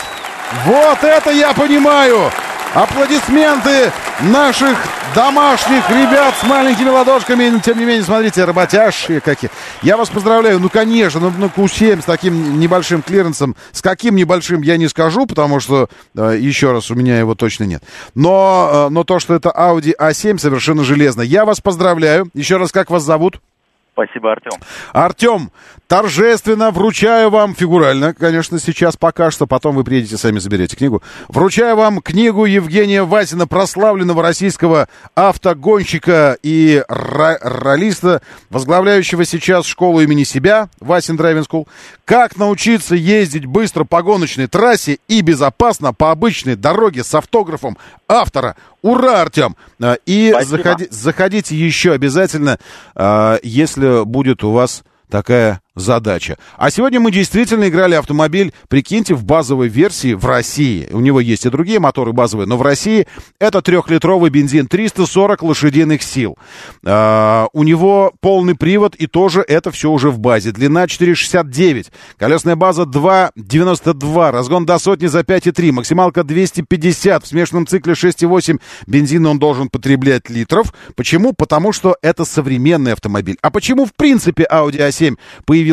[SPEAKER 2] это я понимаю. Аплодисменты наших домашних ребят с маленькими ладошками. Но, тем не менее, смотрите, работящие какие. Я вас поздравляю. Конечно, Q7 с таким небольшим клиренсом. С каким небольшим, я не скажу, потому что, еще раз, у меня его точно нет. Но то, что это Audi A7, совершенно железно. Я вас поздравляю. Еще раз, как вас зовут?
[SPEAKER 10] Спасибо, Артем.
[SPEAKER 2] Артем, торжественно вручаю вам, фигурально, конечно, сейчас пока что, потом вы приедете, сами заберете книгу. Вручаю вам книгу Евгения Васина, прославленного российского автогонщика и раллиста, возглавляющего сейчас школу имени себя, Васин Драйвинг Скул. «Как научиться ездить быстро по гоночной трассе и безопасно по обычной дороге» с автографом автора. Ура, Артем! И заходите еще обязательно, если будет у вас такая задача. А сегодня мы действительно играли автомобиль, прикиньте, в базовой версии в России. У него есть и другие моторы базовые, но в России это 3-литровый бензин, 340 лошадиных сил. У него полный привод, и тоже это все уже в базе. Длина 4,69, колесная база 2,92, разгон до сотни за 5,3, максималка 250, в смешанном цикле 6,8 бензина он должен потреблять литров. Почему? Потому что это современный автомобиль. А почему, в принципе, Audi A7 появился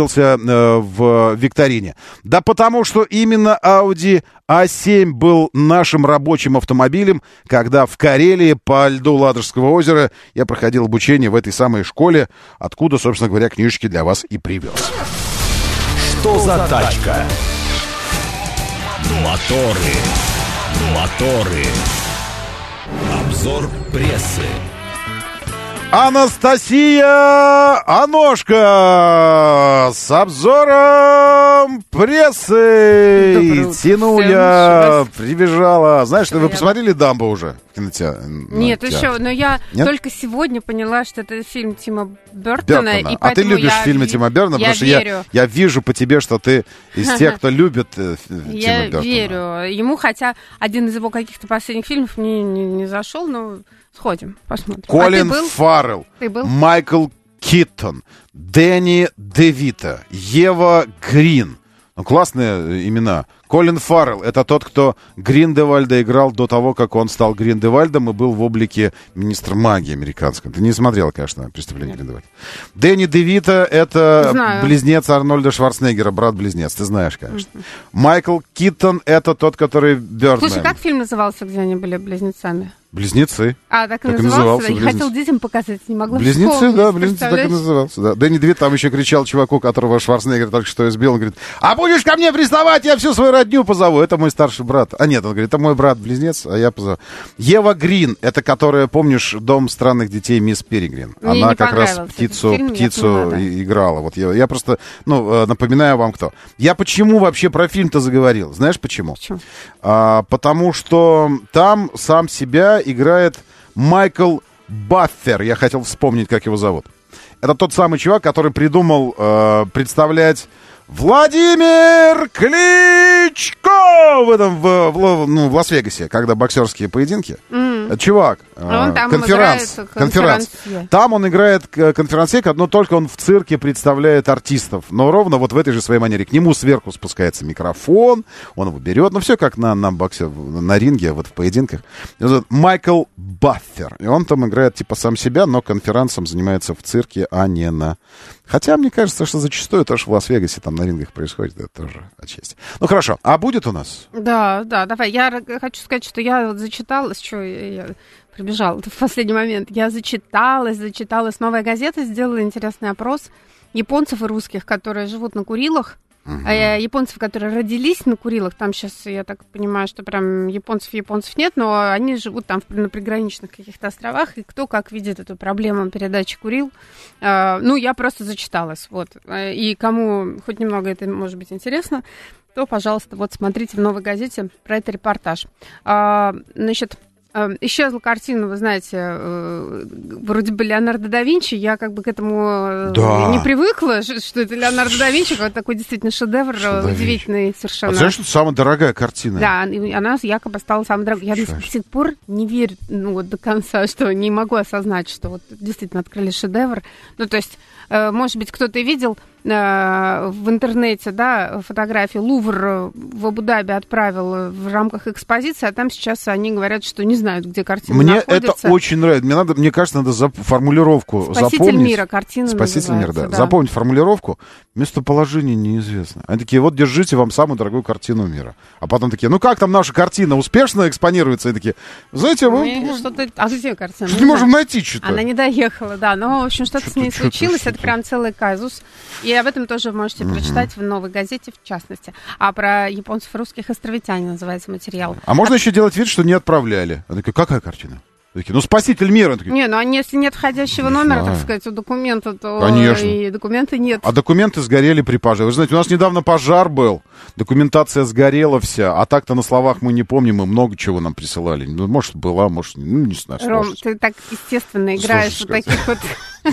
[SPEAKER 2] в викторине? Да потому что именно Audi A7 был нашим рабочим автомобилем, когда в Карелии по льду Ладожского озера я проходил обучение в этой самой школе, откуда, собственно говоря, книжечки для вас и привез.
[SPEAKER 5] Что за тачка? Моторы. Моторы. Обзор прессы.
[SPEAKER 2] Анастасия Аношка с обзором прессы. Тянуля прибежала. Знаешь, вы посмотрели «Дамбо» уже?
[SPEAKER 4] Нет, еще, но я только сегодня поняла, что это фильм Тима Бёртона. И
[SPEAKER 2] а ты любишь фильмы Тима Бёртона? Потому что я вижу по тебе, что ты из тех, кто любит Тима Бёртона.
[SPEAKER 4] Я верю ему, хотя один из его каких-то последних фильмов мне не зашел, но сходим, посмотрим.
[SPEAKER 2] Колин Фаррелл, Майкл Киттон, Дэнни Девито, Ева Грин. Ну, классные имена. Колин Фаррелл — это тот, кто Гриндевальда играл до того, как он стал Гриндевальдом и был в облике министра магии американского. Ты не смотрел, конечно, «Преступление Гриндевальда». Дэнни Девито — это близнец Арнольда Шварценеггера, брат-близнец. Ты знаешь, конечно. Майкл Киттон — это тот, который Бёрдмэн.
[SPEAKER 4] Слушай, как фильм назывался, где они были близнецами?
[SPEAKER 2] «Близнецы».
[SPEAKER 4] А, так и назывался? Я хотел детям показать, не могла
[SPEAKER 2] «Близнецы»,
[SPEAKER 4] вспомнить,
[SPEAKER 2] да, «Близнецы» так и назывался. Да. Дэнни Девито там еще кричал чуваку, которого Шварценеггер только что избил. Он говорит: «А будешь ко мне приставать, я всю свою родню позову». Это мой старший брат. А нет, он говорит: «Это мой брат-близнец, а я позову». Ева Грин, это которая, помнишь, «Дом странных детей» мисс Перегрин.
[SPEAKER 4] Мне
[SPEAKER 2] она как раз птицу играла. Вот я просто, напоминаю вам, кто. Я почему вообще про фильм-то заговорил? Знаешь почему? Потому что там сам себя играет Майкл Баффер. Я хотел вспомнить, как его зовут. Это тот самый чувак, который придумал представлять Владимир Кличко в Лас-Вегасе, когда боксерские поединки. Чувак, конферанс. Там он играет конферансье, но только он в цирке представляет артистов. Но ровно вот в этой же своей манере. К нему сверху спускается микрофон, он его берет. Ну, все как на боксе, на ринге, вот в поединках. Майкл Баффер. И он там играет типа сам себя, но конферансом занимается в цирке, а не на... Хотя, мне кажется, что зачастую то, что в Лас-Вегасе там на рингах происходит, это тоже отчасти. Ну, хорошо. А будет у нас?
[SPEAKER 4] Да, давай. Я хочу сказать, что я вот зачиталась, что я прибежала в последний момент. Я зачиталась. Новая газета сделала интересный опрос японцев и русских, которые живут на Курилах. Японцев, которые родились на Курилах, там сейчас, я так понимаю, что прям японцев нет, но они живут там на приграничных каких-то островах, и кто как видит эту проблему передачи Курил. Я просто зачиталась, вот. И кому хоть немного это может быть интересно, то, пожалуйста, вот смотрите в «Новой газете» про это репортаж. Значит, исчезла картина, вы знаете, вроде бы Леонардо да Винчи. Я как бы к этому не привыкла, что это Леонардо да Винчи, вот такой действительно шедевр, удивительный совершенно.
[SPEAKER 2] А знаешь, что это самая дорогая картина?
[SPEAKER 4] Да, она якобы стала самой дорогой. Я до сих пор не верю до конца, что не могу осознать, что вот действительно открыли шедевр. Ну, то есть, может быть, кто-то и видел в интернете, да, фотографии. Лувр в Абу-Даби отправил в рамках экспозиции, а там сейчас они говорят, что не знают, где картина находится.
[SPEAKER 2] Мне это очень нравится. Мне кажется, надо формулировку запомнить.
[SPEAKER 4] «Спаситель мира» картина
[SPEAKER 2] «Спаситель мира», да. Запомнить формулировку. Местоположение неизвестно. Они такие: вот, держите вам самую дорогую картину мира. А потом такие: ну как там наша картина успешно экспонируется? И такие: знаете,
[SPEAKER 4] а где картина?
[SPEAKER 2] Что не можем найти что-то.
[SPEAKER 4] Она не доехала, да. Но, в общем, что-то с ней случилось. Это прям целый казус. И об этом тоже можете прочитать в «Новой газете», в частности. А про японцев и русских «Островитяне» называется материал.
[SPEAKER 2] А можно еще делать вид, что не отправляли? Они такие: какая картина? Такие: «Спаситель мира». Такие:
[SPEAKER 4] не, если нет входящего номера, так сказать, у документа, то
[SPEAKER 2] конечно.
[SPEAKER 4] И документа нет.
[SPEAKER 2] А документы сгорели при пожаре. Вы знаете, у нас недавно пожар был, документация сгорела вся, а так-то на словах мы не помним, и много чего нам присылали. Ну, может, была, может, не знаю.
[SPEAKER 4] Ром, ты так естественно играешь в таких вот...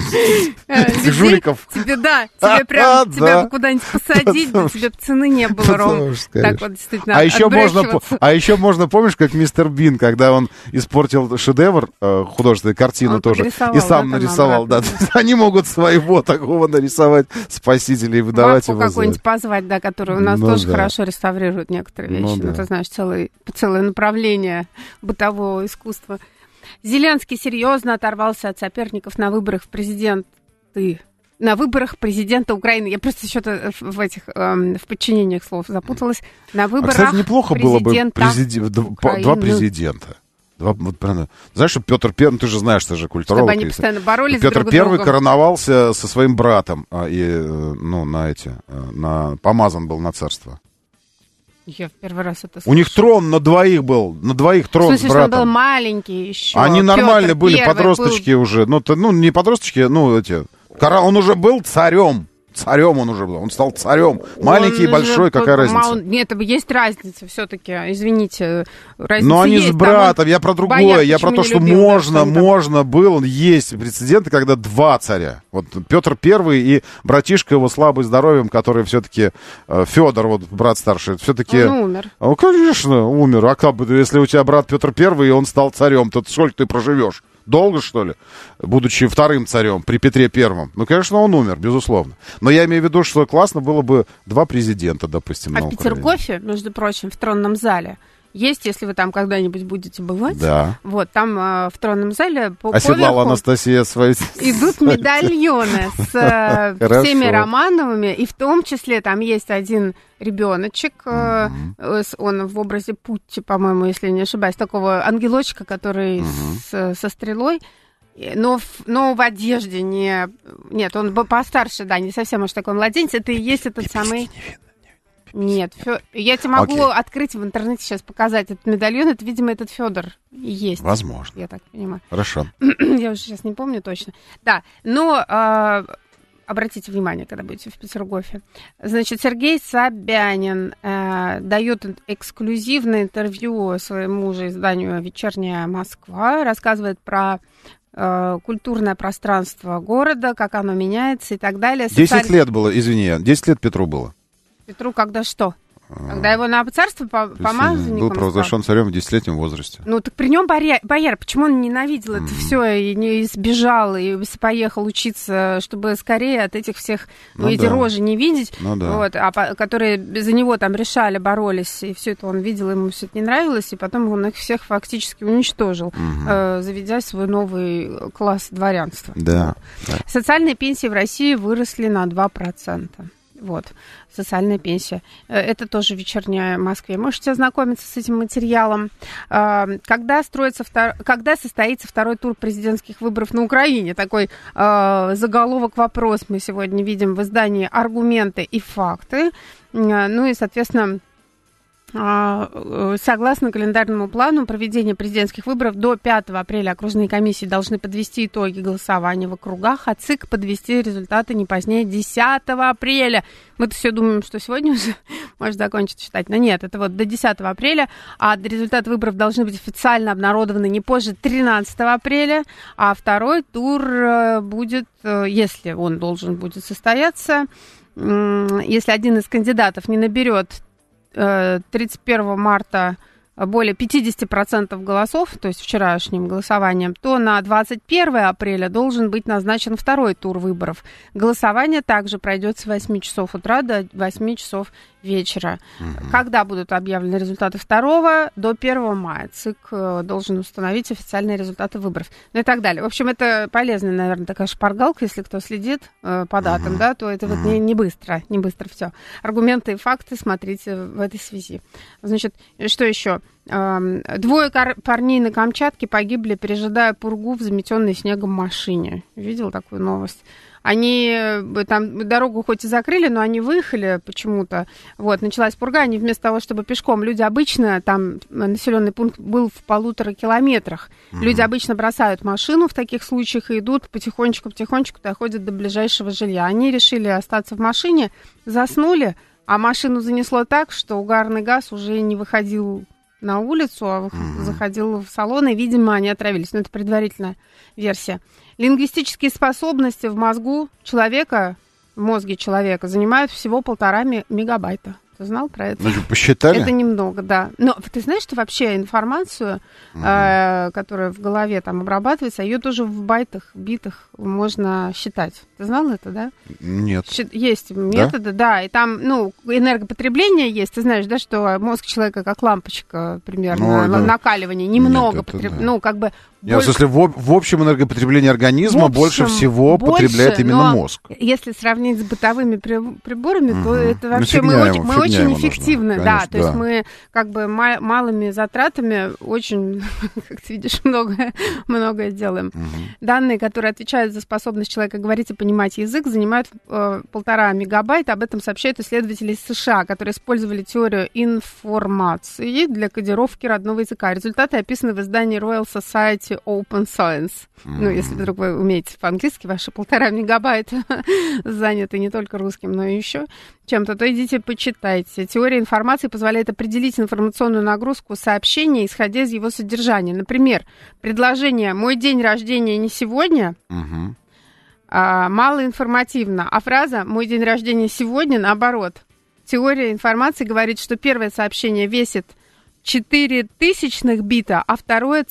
[SPEAKER 2] Жуликов.
[SPEAKER 4] Тебе прям, тебя бы куда-нибудь посадить, да тебе бы цены не было, Ром. Так вот, действительно,
[SPEAKER 2] а еще можно, помнишь, как мистер Бин, когда он испортил шедевр, художественную картину тоже, и сам нарисовал, да. Они могут своего такого нарисовать спасителя и выдавать его.
[SPEAKER 4] Какой-нибудь позвать, да, который у нас тоже хорошо реставрирует некоторые вещи. Ну, ты знаешь, целое направление бытового искусства. Зеленский серьезно оторвался от соперников на выборах в президенты. На выборах президента Украины. Я просто что-то в подчинениях слов запуталась. На выборах
[SPEAKER 2] кстати, неплохо было бы
[SPEAKER 4] два
[SPEAKER 2] президента. Знаешь, что Петр Первый, ты же знаешь, ты же культуролог.
[SPEAKER 4] Чтобы они постоянно боролись
[SPEAKER 2] Петр Первый короновался со своим братом, помазан был на царство.
[SPEAKER 4] Я в первый раз это слышу.
[SPEAKER 2] У них трон на двоих был, на двоих трон
[SPEAKER 4] в смысле,
[SPEAKER 2] с братом.
[SPEAKER 4] Что он был маленький еще.
[SPEAKER 2] Они нормально
[SPEAKER 4] Пётр
[SPEAKER 2] были,
[SPEAKER 4] Первый
[SPEAKER 2] подросточки
[SPEAKER 4] был...
[SPEAKER 2] уже. Ну, не подросточки, эти... Он уже был царем. Царем он уже был. Он стал царем. Маленький и большой, какая разница?
[SPEAKER 4] Нет, есть разница все-таки, извините. Разница.
[SPEAKER 2] Но они
[SPEAKER 4] есть,
[SPEAKER 2] с братом, я про другое. Я про то, что можно было. Есть прецеденты, когда два царя. Вот Петр Первый и братишка его слабый здоровьем, который все-таки Федор, вот брат старший, все-таки...
[SPEAKER 4] Он умер.
[SPEAKER 2] Конечно, умер. А как бы, если у тебя брат Петр Первый, и он стал царем, то сколько ты проживешь? Долго, что ли? Будучи вторым царем при Петре Первом. Ну, конечно, он умер, безусловно. Но я имею в виду, что классно было бы два президента, допустим, на Украине.
[SPEAKER 4] А в Петергофе, между прочим, в тронном зале есть, если вы там когда-нибудь будете бывать.
[SPEAKER 2] Да.
[SPEAKER 4] Вот, там в тронном зале
[SPEAKER 2] оседлала Анастасия свои...
[SPEAKER 4] Идут медальоны с всеми Романовыми, и в том числе там есть один ребеночек, он в образе Путти, по-моему, если не ошибаюсь, такого ангелочка, который со стрелой. Но в одежде не... Нет, он постарше, да, не совсем уж такой младенец. Это и есть этот самый... Нет, я тебе могу открыть в интернете сейчас, показать этот медальон. Это, видимо, этот Федор есть.
[SPEAKER 2] Возможно.
[SPEAKER 4] Я так понимаю.
[SPEAKER 2] Хорошо.
[SPEAKER 4] Я уже сейчас не помню точно. Да, но обратите внимание, когда будете в Петергофе. Значит, Сергей Собянин дает эксклюзивное интервью своему же изданию «Вечерняя Москва», рассказывает про культурное пространство города, как оно меняется и так далее.
[SPEAKER 2] 10 лет было, извини, 10 лет Петру было.
[SPEAKER 4] Петру когда что? Когда его на царство помазанником
[SPEAKER 2] был провозглашен царем в 10-летнем возрасте.
[SPEAKER 4] Ну, так при нем бояр. Почему он ненавидел это все и не сбежал, и поехал учиться, чтобы скорее от этих всех, эти рожи не видеть, вот, которые за него там решали, боролись, и все это он видел, ему все это не нравилось, и потом он их всех фактически уничтожил, заведя свой новый класс дворянства.
[SPEAKER 2] Да.
[SPEAKER 4] Социальные пенсии в России выросли на 2%. Вот, социальная пенсия. Это тоже «Вечерняя Москве». Можете ознакомиться с этим материалом. Когда состоится второй тур президентских выборов на Украине? Такой заголовок-вопрос мы сегодня видим в издании «Аргументы и факты». Ну и, соответственно, согласно календарному плану проведения президентских выборов до 5 апреля окружные комиссии должны подвести итоги голосования в округах, а ЦИК подвести результаты не позднее 10 апреля. Мы-то все думаем, что сегодня уже можно закончить считать. Но нет, это вот до 10 апреля, а результаты выборов должны быть официально обнародованы не позже 13 апреля, а второй тур будет, если он должен будет состояться, если один из кандидатов не наберет 31 марта более 50% голосов, то есть вчерашним голосованием, то на 21 апреля должен быть назначен второй тур выборов. Голосование также пройдет с 8 часов утра до 8 часов вечера. Когда будут объявлены результаты второго? До 1 мая. ЦИК должен установить официальные результаты выборов. Ну и так далее. В общем, это полезная, наверное, такая шпаргалка, если кто следит по датам, да, то это вот не быстро все. Аргументы и факты смотрите в этой связи. Значит, что еще? Двое парней на Камчатке погибли, пережидая пургу в заметенной снегом машине. Видел такую новость? Они там дорогу хоть и закрыли, но они выехали почему-то. Вот, началась пурга, они вместо того, чтобы пешком, люди обычно, там населенный пункт был в 1,5 километрах. Люди обычно бросают машину в таких случаях и идут потихонечку доходят до ближайшего жилья. Они решили остаться в машине, заснули, а машину занесло так, что угарный газ уже не выходил на улицу, а заходил в салон, и, видимо, они отравились. Но это предварительная версия. Лингвистические способности в мозге человека занимают всего 1,5 мегабайта. Ты знал про это?
[SPEAKER 2] Ну, посчитали?
[SPEAKER 4] Это немного, да. Но ты знаешь, что вообще информацию, которая в голове там обрабатывается, ее тоже в битах можно считать. Ты знал это, да?
[SPEAKER 2] Нет.
[SPEAKER 4] Есть методы, да, и там, энергопотребление есть. Ты знаешь, да, что мозг человека как лампочка примерно, накаливание, немного потребляет,
[SPEAKER 2] в смысле, в общем энергопотреблении организма больше всего потребляет именно мозг.
[SPEAKER 4] Если сравнить с бытовыми приборами, то это вообще мы очень
[SPEAKER 2] ему
[SPEAKER 4] эффективно,
[SPEAKER 2] нужно.
[SPEAKER 4] да.
[SPEAKER 2] Конечно,
[SPEAKER 4] То есть мы как бы малыми затратами очень, как ты видишь, многое делаем. Данные, которые отвечают за способность человека говорить и понимать язык, занимают 1,5 мегабайта. Об этом сообщают исследователи из США, которые использовали теорию информации для кодировки родного языка. Результаты описаны в издании Royal Society Open Science. Ну, если вдруг вы умеете по-английски, ваши 1,5 мегабайта заняты не только русским, но и еще чем-то, то идите почитайте. Теория информации позволяет определить информационную нагрузку сообщения, исходя из его содержания. Например, предложение «Мой день рождения не сегодня» мало информативно, а фраза «Мой день рождения сегодня» наоборот. Теория информации говорит, что первое сообщение весит 0,004 бита, а второе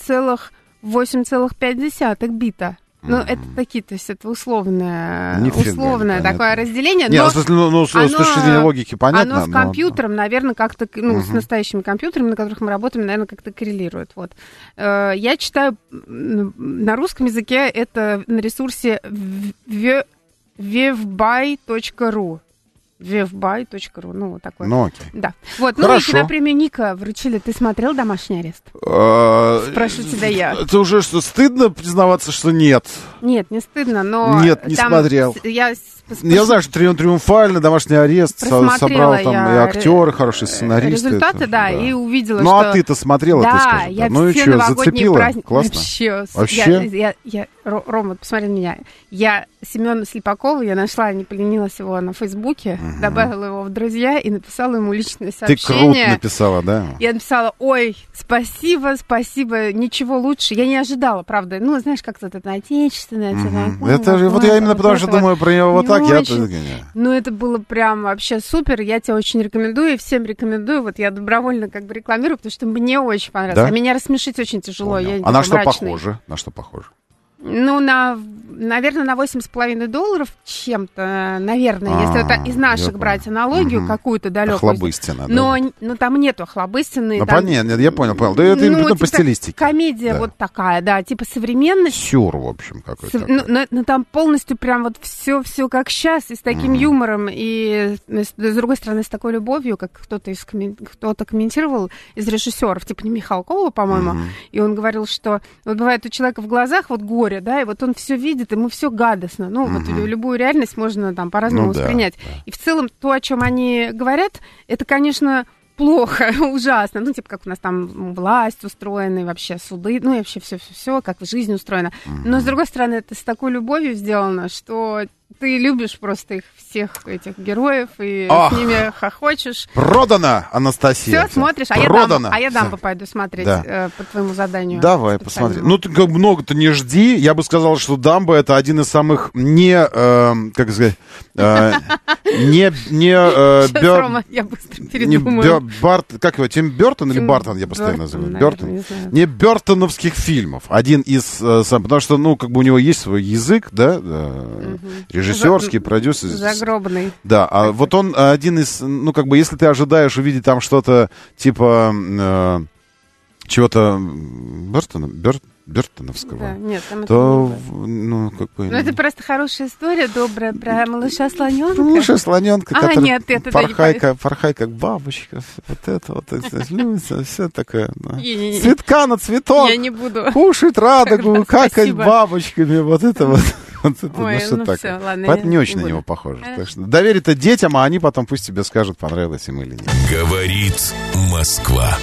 [SPEAKER 4] 8,5 бита. Ну, это такие, то есть это условное такое разделение.
[SPEAKER 2] Нет, с точки зрения логики понятно.
[SPEAKER 4] Оно с компьютером, наверное, как-то, с настоящими компьютерами, на которых мы работаем, наверное, как-то коррелирует. Вот. Я читаю на русском языке это на ресурсе vevbuy.ru. vevbuy.ru, ну, вот такой.
[SPEAKER 2] Ну, окей.
[SPEAKER 4] Да. Вот,
[SPEAKER 2] хорошо.
[SPEAKER 4] Ну, и кинопремию Ника вручили. Ты смотрел «Домашний арест»? Спрошу тебя я.
[SPEAKER 2] Это уже что, стыдно признаваться, что нет?
[SPEAKER 4] Нет, не стыдно, но...
[SPEAKER 2] Нет, не смотрел. Я знаю, что «Триумфальный», «Домашний арест», собрал там и актеры, хорошие сценаристы.
[SPEAKER 4] Результаты, да, и увидела, что...
[SPEAKER 2] Ну, а ты-то смотрела,
[SPEAKER 4] да,
[SPEAKER 2] ты скажи.
[SPEAKER 4] Я
[SPEAKER 2] ну и
[SPEAKER 4] все
[SPEAKER 2] что,
[SPEAKER 4] новогодние
[SPEAKER 2] зацепила?
[SPEAKER 4] Праздники...
[SPEAKER 2] Классно?
[SPEAKER 4] Вообще? Рома, посмотри на меня. Я Семена Слепакова, я нашла, не поленилась его на Фейсбуке, добавила его в друзья и написала ему личное сообщение.
[SPEAKER 2] Ты круто написала, да?
[SPEAKER 4] Я написала: ой, спасибо, ничего лучше. Я не ожидала, правда. Ну, знаешь, как-то это отечественное.
[SPEAKER 2] Это же, вот я именно потому что думаю про него вот так.
[SPEAKER 4] Ну, это было прям вообще супер. Я тебя очень рекомендую, и всем рекомендую. Вот я добровольно как бы рекламирую, потому что мне очень понравилось. А меня рассмешить очень тяжело.
[SPEAKER 2] А на что похоже? На что похоже?
[SPEAKER 4] Ну, наверное, на $8,5 чем-то, наверное, если это из наших брать аналогию какую-то далекую.
[SPEAKER 2] Охлобыстина,
[SPEAKER 4] да. Но там нету Охлобыстины.
[SPEAKER 2] Ну, понятно, я понял. Да это именно по стилистике.
[SPEAKER 4] Комедия вот такая, да, типа современность.
[SPEAKER 2] Сюр, в общем, какой-то.
[SPEAKER 4] Но там полностью прям вот все как сейчас, и с таким юмором, и с другой стороны, с такой любовью, как кто-то комментировал из режиссеров, типа не Михалкова, по-моему, и он говорил, что вот бывает у человека в глазах вот горе, да, и вот он все видит, ему все гадостно. Ну, вот любую реальность можно там по-разному воспринять. Да. И в целом то, о чем они говорят, это, конечно, плохо, ужасно. Ну, типа, как у нас там власть устроена, и вообще суды, ну, и вообще все, как жизнь устроена. Но, с другой стороны, это с такой любовью сделано, что ты любишь просто их всех этих героев и с ними хохочешь.
[SPEAKER 2] Продано, Анастасия.
[SPEAKER 4] Все смотришь, а я дамбу пойду смотреть по твоему заданию.
[SPEAKER 2] Давай, посмотри. Ну, ты много-то не жди. Я бы сказал, что «Дамбо» — это один из самых как сказать,
[SPEAKER 4] Рома, я быстро передумаю.
[SPEAKER 2] Как его, Тим Бёртон или Бартон, я постоянно называю? Бёртон. Не бёртоновских фильмов. Один из, потому что, ну, как бы у него есть свой язык, да, режиссерский, продюсер.
[SPEAKER 4] Загробный.
[SPEAKER 2] Да, а вот он один из, ну, как бы, если ты ожидаешь увидеть там что-то типа чего-то Бёртоновского,
[SPEAKER 4] да, нет, там
[SPEAKER 2] то, ну, как бы...
[SPEAKER 4] Ну, это просто хорошая история, добрая, про малыша-слоненка.
[SPEAKER 2] Малыша-слоненка, который
[SPEAKER 4] нет,
[SPEAKER 2] порхай как бабочка, вот это вот, все такое. Цветка на цветок,
[SPEAKER 4] я не буду.
[SPEAKER 2] Кушать радугу, какать бабочками, вот это вот.
[SPEAKER 4] Ой, ну все, ладно.
[SPEAKER 2] Это не очень на него похоже. Так что доверь это детям, а они потом пусть тебе скажут, понравилось им или нет.
[SPEAKER 11] Говорит Москва.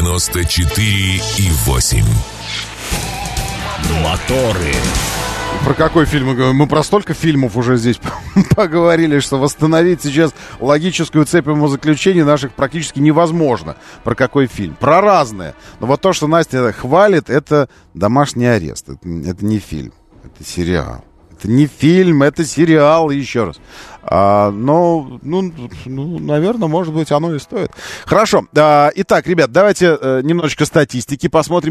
[SPEAKER 11] 94,8.
[SPEAKER 5] Моторы.
[SPEAKER 2] Про какой фильм мы говорим? Мы про столько фильмов уже здесь поговорили, что восстановить сейчас логическую цепь умозаключений наших практически невозможно. Про какой фильм? Про разные. Но вот то, что Настя хвалит, это «Домашний арест». Это не фильм, это сериал. Это не фильм, это сериал, еще раз. Но, наверное, может быть, оно и стоит. Хорошо. Итак, ребят, давайте немножечко статистики посмотрим.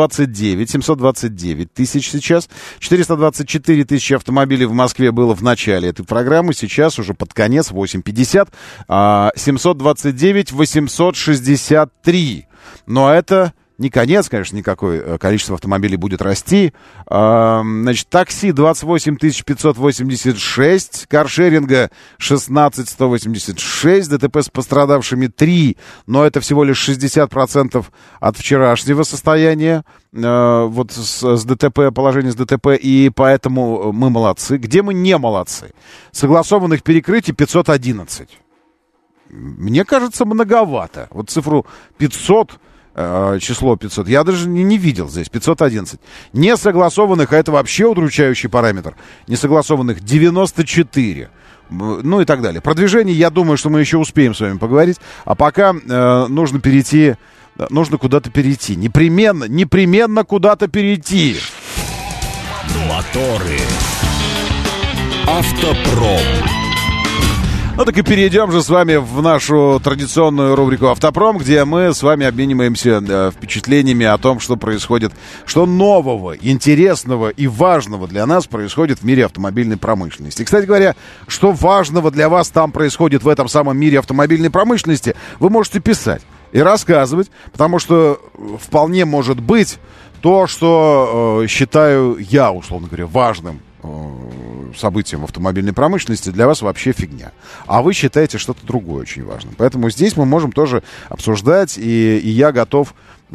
[SPEAKER 2] 729 тысяч сейчас. 424 тысячи автомобилей в Москве было в начале этой программы. Сейчас уже под конец 850. 729 863. Но это Не конец, конечно, никакое количество автомобилей будет расти. Значит, такси 28 586, каршеринга 16 186, ДТП с пострадавшими 3, но это всего лишь 60% от вчерашнего состояния. Вот с ДТП, положение с ДТП, и поэтому мы молодцы. Где мы не молодцы? Согласованных перекрытий 511. Мне кажется, многовато. Вот цифру 500, число 500, я даже не видел здесь, 511. Несогласованных, а это вообще удручающий параметр, несогласованных 94. Ну и так далее. Про движение, я думаю, что мы еще успеем с вами поговорить. А пока нужно куда-то перейти. Непременно куда-то перейти.
[SPEAKER 11] Моторы. Автопром.
[SPEAKER 2] Ну так и перейдем же с вами в нашу традиционную рубрику «Автопром», где мы с вами обмениваемся впечатлениями о том, что происходит, что нового, интересного и важного для нас происходит в мире автомобильной промышленности. И, кстати говоря, что важного для вас там происходит в этом самом мире автомобильной промышленности, вы можете писать и рассказывать, потому что вполне может быть то, что считаю я, условно говоря, важным событием в автомобильной промышленности, для вас вообще фигня. А вы считаете что-то другое очень важным. Поэтому здесь мы можем тоже обсуждать, и я готов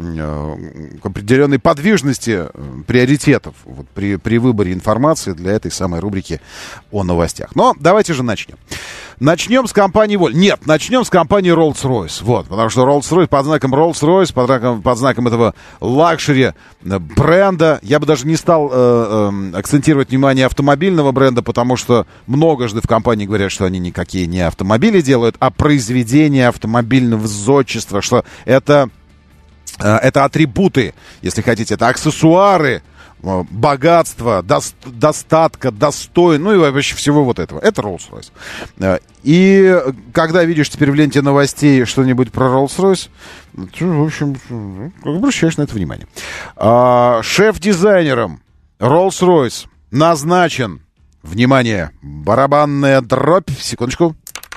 [SPEAKER 2] к определенной подвижности приоритетов вот, при выборе информации для этой самой рубрики о новостях. Но давайте же начнем. Начнем с компании Volvo. Нет, начнем с компании Rolls-Royce. Вот, потому что Rolls-Royce, под знаком Rolls-Royce, под знаком этого лакшери бренда, я бы даже не стал акцентировать внимание автомобильного бренда, потому что многожды в компании говорят, что они никакие не автомобили делают, а произведения автомобильного зодчества, что это атрибуты, если хотите, это аксессуары богатства, достатка, достоин, ну и вообще всего вот этого. Это Rolls-Royce. И когда видишь теперь в ленте новостей что-нибудь про Rolls-Royce, в общем, обращаешь на это внимание. Шеф-дизайнером Rolls-Royce назначен, внимание, барабанная дробь, секундочку.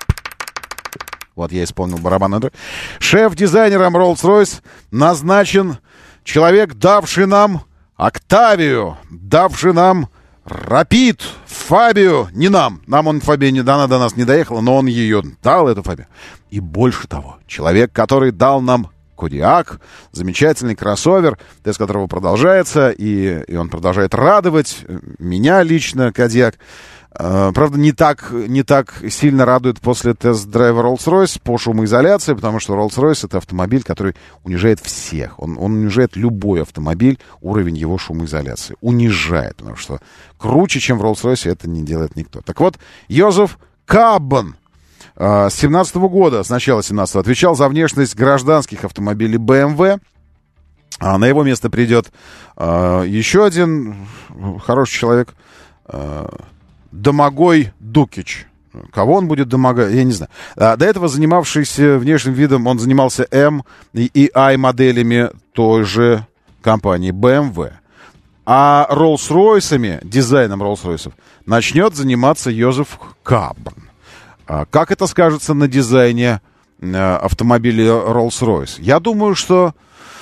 [SPEAKER 2] Вот я исполнил барабанную дробь. Шеф-дизайнером Rolls-Royce назначен человек, давший нам Октавию, давший нам Рапид, Фабию, не нам он Фабия, она до нас не доехала, но он ее дал, эту Фабию. И больше того, человек, который дал нам Кодиак, замечательный кроссовер, тест которого продолжается, и он продолжает радовать меня лично, Кодиак. Правда, не так сильно радует после тест-драйва Rolls-Royce по шумоизоляции, потому что Rolls-Royce — это автомобиль, который унижает всех. Он унижает любой автомобиль, уровень его шумоизоляции. Унижает, потому что круче, чем в Rolls-Royce, это не делает никто. Так вот, Йозеф Каббан с 17 года, с начала 17-го, отвечал за внешность гражданских автомобилей BMW. А на его место придет еще один хороший человек, Домагой Дукич. Кого он будет домогать, я не знаю. До этого занимавшийся внешним видом, он занимался М и I моделями той же компании BMW. А Rolls-Royce'ами, дизайном Rolls-Royce'ов, начнет заниматься Йозеф Каббан. Как это скажется на дизайне автомобиля Rolls-Royce? Я думаю, что...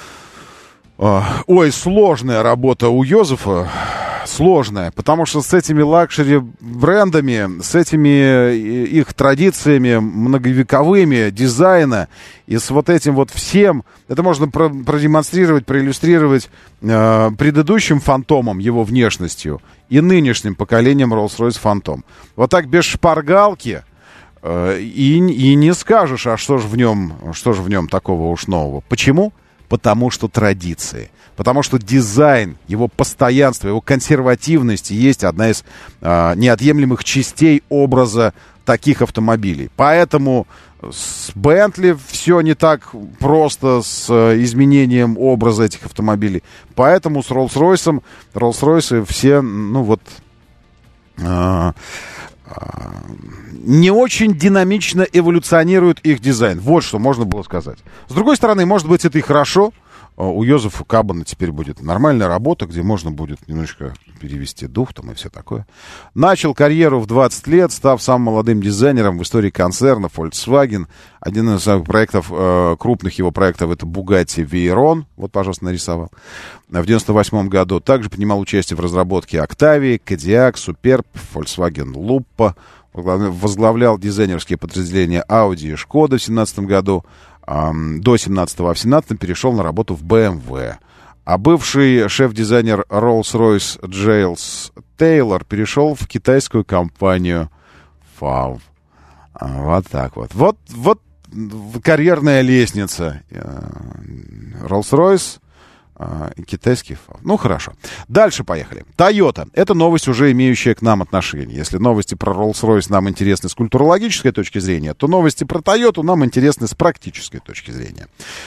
[SPEAKER 2] сложная работа у Йозефа. Сложная, потому что с этими лакшери-брендами, с этими их традициями многовековыми дизайна и с вот этим вот всем, это можно продемонстрировать, проиллюстрировать предыдущим Фантомом, его внешностью, и нынешним поколением Rolls-Royce Phantom. Вот так без шпаргалки и не скажешь, а что же в нем такого уж нового. Почему? Потому что традиции. Потому что дизайн, его постоянство, его консервативность есть одна из неотъемлемых частей образа таких автомобилей. Поэтому с Bentley все не так просто с изменением образа этих автомобилей. Поэтому с Rolls-Royce все, не очень динамично эволюционирует их дизайн. Вот что можно было сказать. С другой стороны, может быть, это и хорошо. у Йозефа Кабана теперь будет нормальная работа, где можно будет немножечко перевести дух там и все такое. Начал карьеру в 20 лет, став самым молодым дизайнером в истории концерна Volkswagen. Один из самых проектов, крупных его проектов, это Bugatti Veyron. Вот, пожалуйста, нарисовал. В 98 году также принимал участие в разработке Octavia, Cadillac, Superb, Volkswagen Lupo. Возглавлял дизайнерские подразделения Audi и Skoda в 2017 году. До 17-го, а в 17-м перешел на работу в BMW. А бывший шеф-дизайнер Rolls-Royce Giles Taylor перешел в китайскую компанию FAW. Вот так вот. Вот карьерная лестница. Rolls-Royce и китайский FAW. Ну, хорошо. Дальше поехали. Toyota. Это новость, уже имеющая к нам отношение. Если новости про Rolls-Royce нам интересны с культурологической точки зрения, то новости про Toyota нам интересны с практической точки зрения.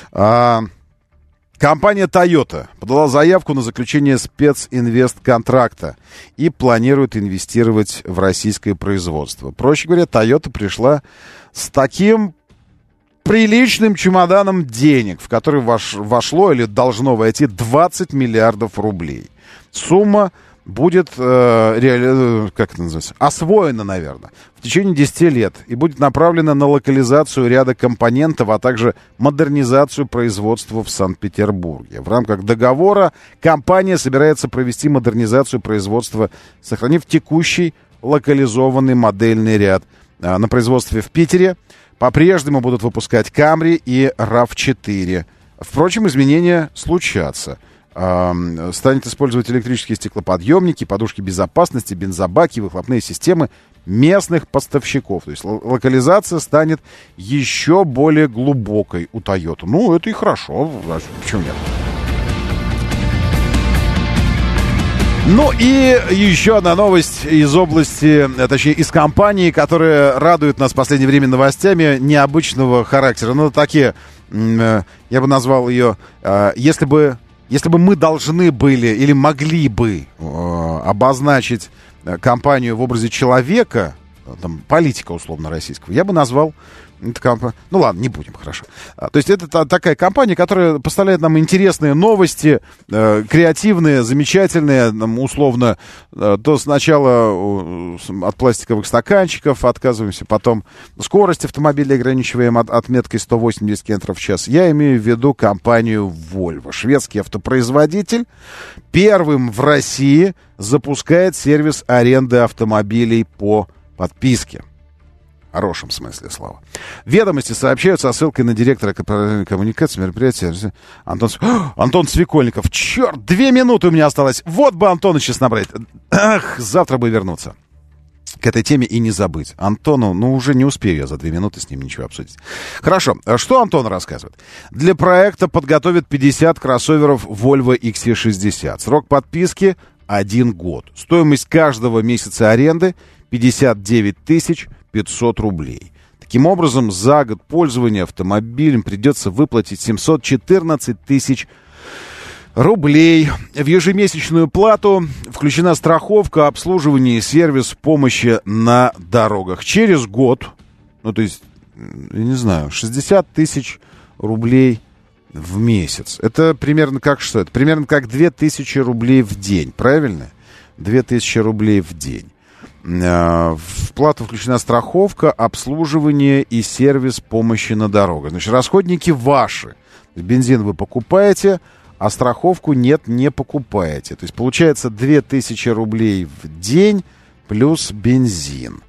[SPEAKER 2] Компания Toyota подала заявку на заключение специнвестконтракта и планирует инвестировать в российское производство. Проще говоря, Toyota пришла с таким приличным чемоданом денег, в который вошло или должно войти 20 миллиардов рублей. Сумма будет освоена, наверное, в течение 10 лет и будет направлена на локализацию ряда компонентов, а также модернизацию производства в Санкт-Петербурге. В рамках договора компания собирается провести модернизацию производства, сохранив текущий локализованный модельный ряд. На производстве в Питере по-прежнему будут выпускать Camry и RAV4. Впрочем, изменения случатся. Станет использовать электрические стеклоподъемники, подушки безопасности, бензобаки, выхлопные системы местных поставщиков. То есть локализация станет еще более глубокой у Toyota. Ну, это и хорошо. Почему нет? Ну и еще одна новость из области, точнее, из компании, которая радует нас в последнее время новостями необычного характера. Ну, такие, я бы назвал ее, если бы мы должны были или могли бы обозначить компанию в образе человека, там, политика условно российского, я бы назвал это компания. Ну ладно, не будем, хорошо. То есть это такая компания, которая поставляет нам интересные новости, креативные, замечательные, условно. То сначала от пластиковых стаканчиков отказываемся, потом скорость автомобиля ограничиваем отметкой 180 км в час. Я имею в виду компанию Volvo. Шведский автопроизводитель первым в России запускает сервис аренды автомобилей по подписке. В хорошем смысле слова. Ведомости сообщают со ссылкой на директора корпоративной коммуникации мероприятия Антон Свекольников. Черт, 2 минуты у меня осталось. Вот бы Антона сейчас набрать. Ах, завтра бы вернуться к этой теме и не забыть. Антону, уже не успею я за 2 минуты с ним ничего обсудить. Хорошо, что Антон рассказывает? Для проекта подготовят 50 кроссоверов Volvo XC60. Срок подписки 1 год. Стоимость каждого месяца аренды 59 500 рублей. Таким образом, за год пользования автомобилем придется выплатить 714 тысяч рублей. В ежемесячную плату включена страховка, обслуживание и сервис помощи на дорогах. Через год, то есть, я не знаю, 60 тысяч рублей в месяц. Это примерно как что? Это примерно как 2000 рублей в день, правильно? 2000 рублей в день. В плату включена страховка, обслуживание и сервис помощи на дорогах. Значит, расходники ваши. Бензин вы покупаете, а страховку нет, не покупаете. То есть получается 2000 рублей в день плюс бензин.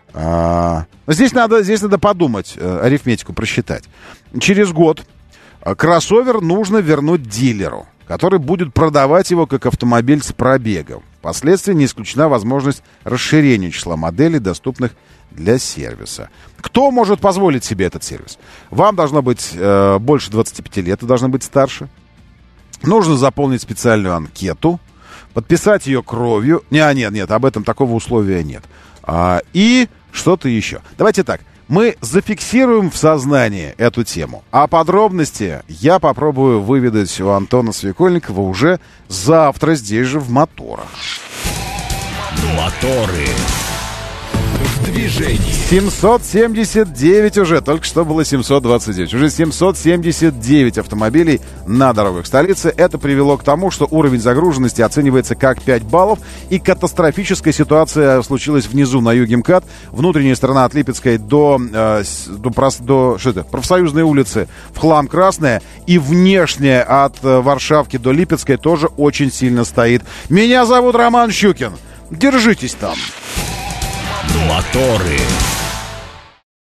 [SPEAKER 2] Здесь надо подумать, арифметику просчитать. Через год кроссовер нужно вернуть дилеру, который будет продавать его как автомобиль с пробегом. Впоследствии не исключена возможность расширения числа моделей, доступных для сервиса. Кто может позволить себе этот сервис? Вам должно быть больше 25 лет, вы должны быть старше. Нужно заполнить специальную анкету, подписать ее кровью. Нет, об этом такого условия нет. И что-то еще. Давайте так. Мы зафиксируем в сознании эту тему. А подробности я попробую выведать у Антона Свекольникова уже завтра здесь же в «Моторах».
[SPEAKER 11] Моторы. движении.
[SPEAKER 2] 779 уже, только что было 729. Уже 779 автомобилей на дорогах столицы. Это привело к тому, что уровень загруженности оценивается как 5 баллов. И катастрофическая ситуация случилась внизу, на юге МКАД. Внутренняя сторона от Липецкой до Профсоюзной улицы в хлам красная. И внешняя от Варшавки до Липецкой тоже очень сильно стоит. Меня зовут Роман Щукин. Держитесь там.
[SPEAKER 11] Моторы.